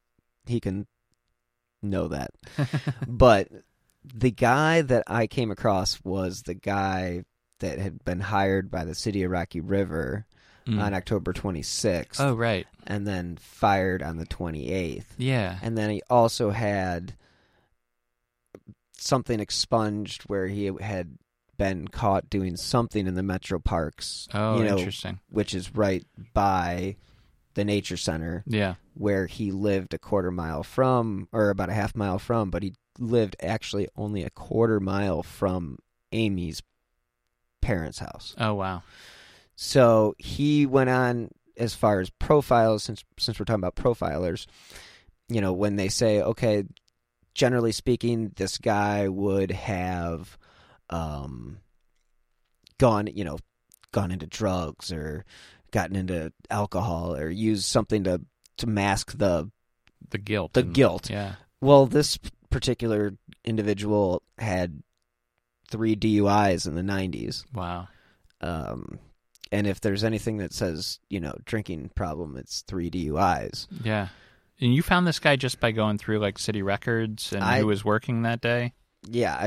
know that. But the guy that I came across was the guy that had been hired by the city of Rocky River on October 26th. Oh, right. And then fired on the 28th. Yeah. And then he also had something expunged where he had been caught doing something in the Metro Parks. Oh, interesting. Which is right by the nature center. Yeah. Where he lived a quarter mile from, or about a half mile from, but he lived actually only a quarter mile from Amy's parents' house. Oh, wow. So he went on as far as profiles, since we're talking about profilers, when they say, okay, generally speaking, this guy would have gone into drugs or gotten into alcohol or used something to mask the guilt. The guilt. Yeah. Well, this particular individual had 3 DUIs in the 90s. Wow. And if there's anything that says, drinking problem, it's 3 DUIs. Yeah. And you found this guy just by going through like city records and who was working that day? Yeah,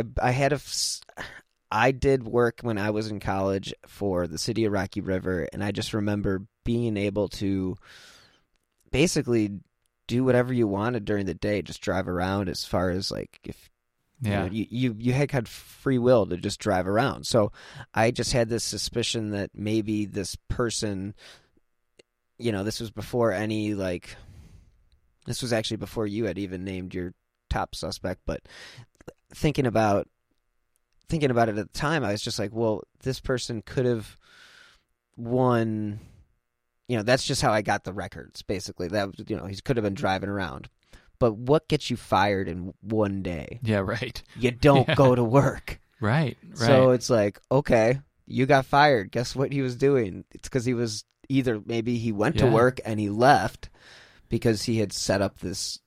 I did work when I was in college for the city of Rocky River, and I just remember being able to basically do whatever you wanted during the day, just drive around as far as like if you had free will to just drive around. So I just had this suspicion that maybe this person, this was before this was actually before you had even named your top suspect, but thinking about it at the time, I was just like, well, this person could have won. That's just how I got the records, basically. That he could have been driving around. But what gets you fired in one day? Yeah, right. You don't go to work. Right. So it's like, okay, you got fired. Guess what he was doing? It's because he was maybe he went to work and he left because he had set up this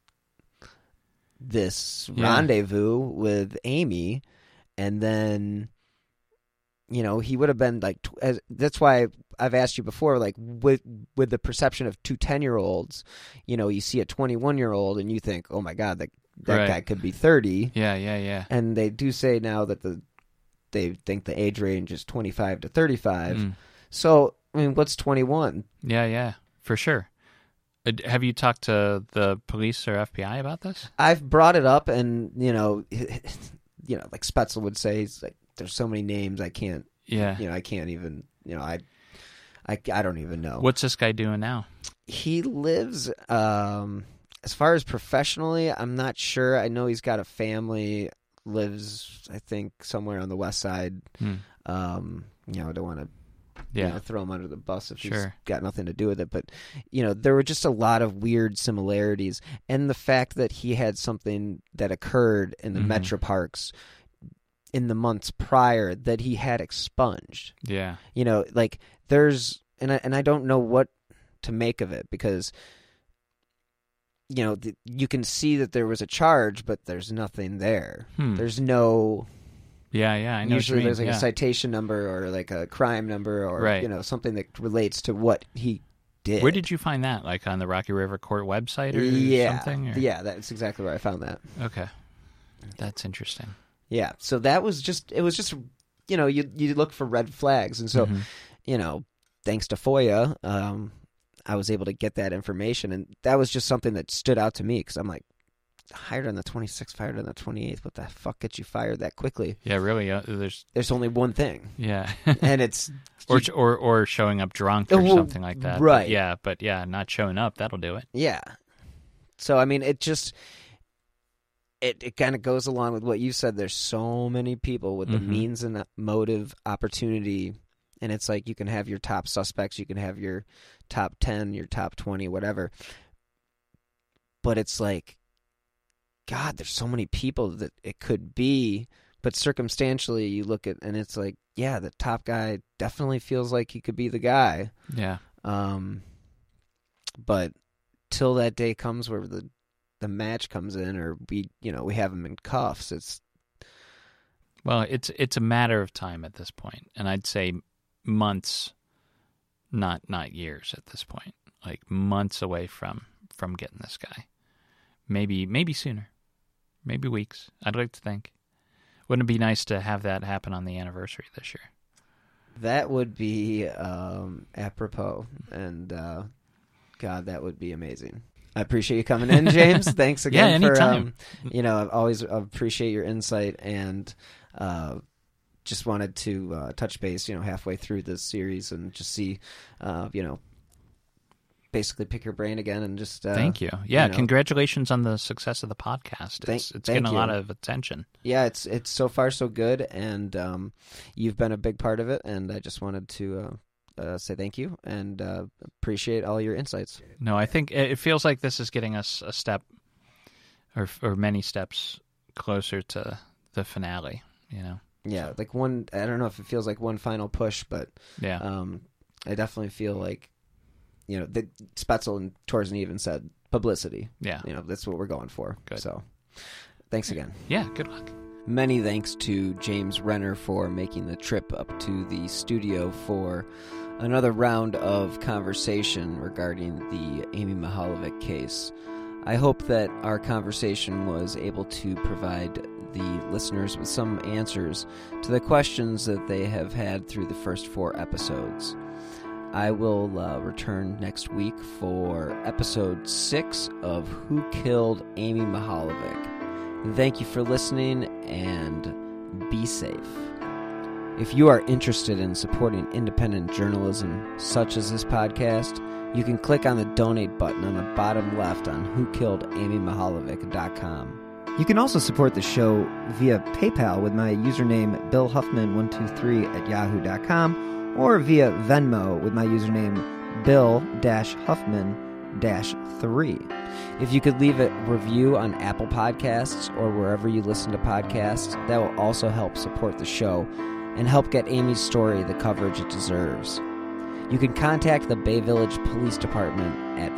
rendezvous with Amy, and then he would have been like, that's why I've asked you before, like with the perception of 2 10-year-olds, you see a 21-year-old and you think, oh my God, that guy could be 30. Yeah. And they do say now that they think the age range is 25 to 35. So, I mean, what's 21? Yeah, for sure. Have you talked to the police or FBI about this? I've brought it up, and like Spetzel would say, he's like, there's so many names I can't. Yeah. I can't even. I don't even know. What's this guy doing now? He lives. As far as professionally, I'm not sure. I know he's got a family. Lives, I think, somewhere on the west side. I don't want to throw him under the bus if he's got nothing to do with it. But, there were just a lot of weird similarities. And the fact that he had something that occurred in the Metro Parks in the months prior that he had expunged. Yeah. There's, and I don't know what to make of it because, you can see that there was a charge, but there's nothing there. There's no... Yeah, I know. Usually there's a citation number or like a crime number or something that relates to what he did. Where did you find that? Like on the Rocky River Court website or something? Or? Yeah, that's exactly where I found that. Okay. That's interesting. Yeah, so that was just you look for red flags, and so thanks to FOIA, I was able to get that information, and that was just something that stood out to me because I'm like, hired on the 26th, fired on the 28th. What the fuck gets you fired that quickly? Yeah, really. There's only one thing. Yeah, and it's or showing up drunk or something like that. Right. But not showing up, that'll do it. Yeah. So I mean, it just it kind of goes along with what you said. There's so many people with the means and motive, opportunity, and it's like you can have your top suspects, you can have your top 10, your top 20, whatever. But it's like, God, there's so many people that it could be, but circumstantially you look at, and it's like, yeah, the top guy definitely feels like he could be the guy. Yeah. But till that day comes where the match comes in, or we have him in cuffs, it's a matter of time at this point, and I'd say months, not years at this point, like months away from getting this guy. Maybe sooner. Maybe weeks. I'd like to think. Wouldn't it be nice to have that happen on the anniversary this year? That would be apropos, and God, that would be amazing. I appreciate you coming in, James. Thanks again. Yeah, anytime. I always appreciate your insight, and just wanted to touch base, halfway through this series and just see, basically pick your brain again and just thank you. Yeah, congratulations on the success of the podcast. It's getting a lot of attention. Yeah, it's so far so good, and you've been a big part of it, and I just wanted to say thank you and appreciate all your insights. No, I think it feels like this is getting us a step or many steps closer to the finale, Yeah, like one, I don't know if it feels like one final push, but yeah, I definitely feel like, that Spetzel and Torsen even said publicity. Yeah. That's what we're going for. Good. So thanks again. Yeah, good luck. Many thanks to James Renner for making the trip up to the studio for another round of conversation regarding the Amy Mihaljevic case. I hope that our conversation was able to provide the listeners with some answers to the questions that they have had through the first 4 episodes. I will return next week for episode 6 of Who Killed Amy Mihaljevic. Thank you for listening, and be safe. If you are interested in supporting independent journalism such as this podcast, you can click on the donate button on the bottom left on whokilledamymihaljevic.com. You can also support the show via PayPal with my username billhuffman123@yahoo.com, or via Venmo with my username Bill-Huffman-3. If you could leave a review on Apple Podcasts or wherever you listen to podcasts, that will also help support the show and help get Amy's story the coverage it deserves. You can contact the Bay Village Police Department at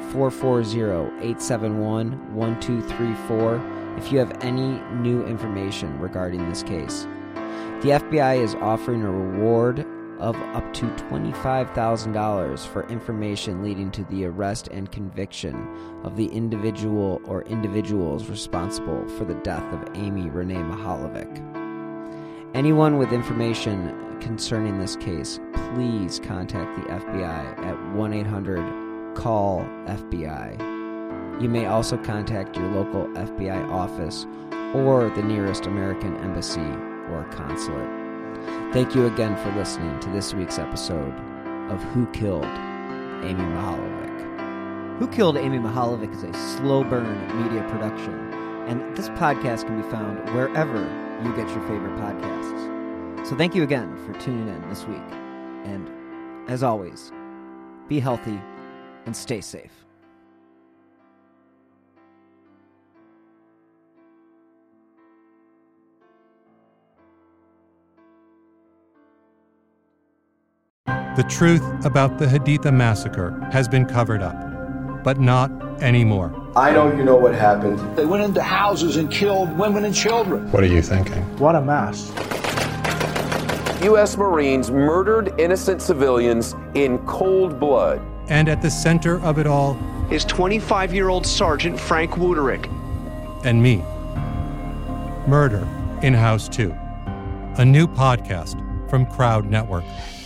440-871-1234 if you have any new information regarding this case. The FBI is offering a reward of up to $25,000 for information leading to the arrest and conviction of the individual or individuals responsible for the death of Amy Renee Mihaljevic. Anyone with information concerning this case, please contact the FBI at 1-800-CALL-FBI. You may also contact your local FBI office or the nearest American embassy or consulate. Thank you again for listening to this week's episode of Who Killed Amy Mihaljevic. Who Killed Amy Mihaljevic is a slow burn media production, and this podcast can be found wherever you get your favorite podcasts. So thank you again for tuning in this week, and as always, be healthy and stay safe. The truth about the Haditha massacre has been covered up, but not anymore. I know you know what happened. They went into houses and killed women and children. What are you thinking? What a mess. U.S. Marines murdered innocent civilians in cold blood. And at the center of it all is 25-year-old Sergeant Frank Wuderick. And me. Murder in House 2. A new podcast from Crowd Network.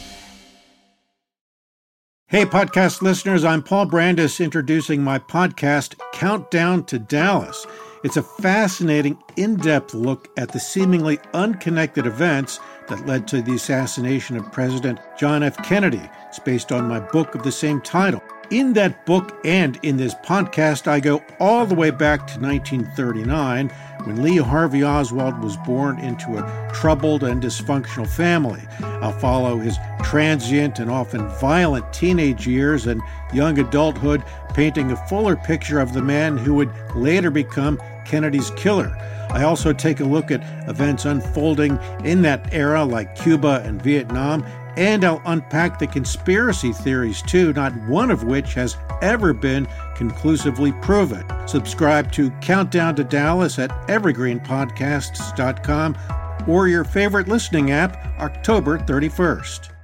Hey, podcast listeners, I'm Paul Brandis introducing my podcast, Countdown to Dallas. It's a fascinating, in-depth look at the seemingly unconnected events that led to the assassination of President John F. Kennedy. It's based on my book of the same title. In that book and in this podcast, I go all the way back to 1939, when Lee Harvey Oswald was born into a troubled and dysfunctional family. I'll follow his transient and often violent teenage years and young adulthood, painting a fuller picture of the man who would later become Kennedy's killer. I also take a look at events unfolding in that era, like Cuba and Vietnam, and I'll unpack the conspiracy theories too, not one of which has ever been conclusively proven. Subscribe to Countdown to Dallas at evergreenpodcasts.com or your favorite listening app, October 31st.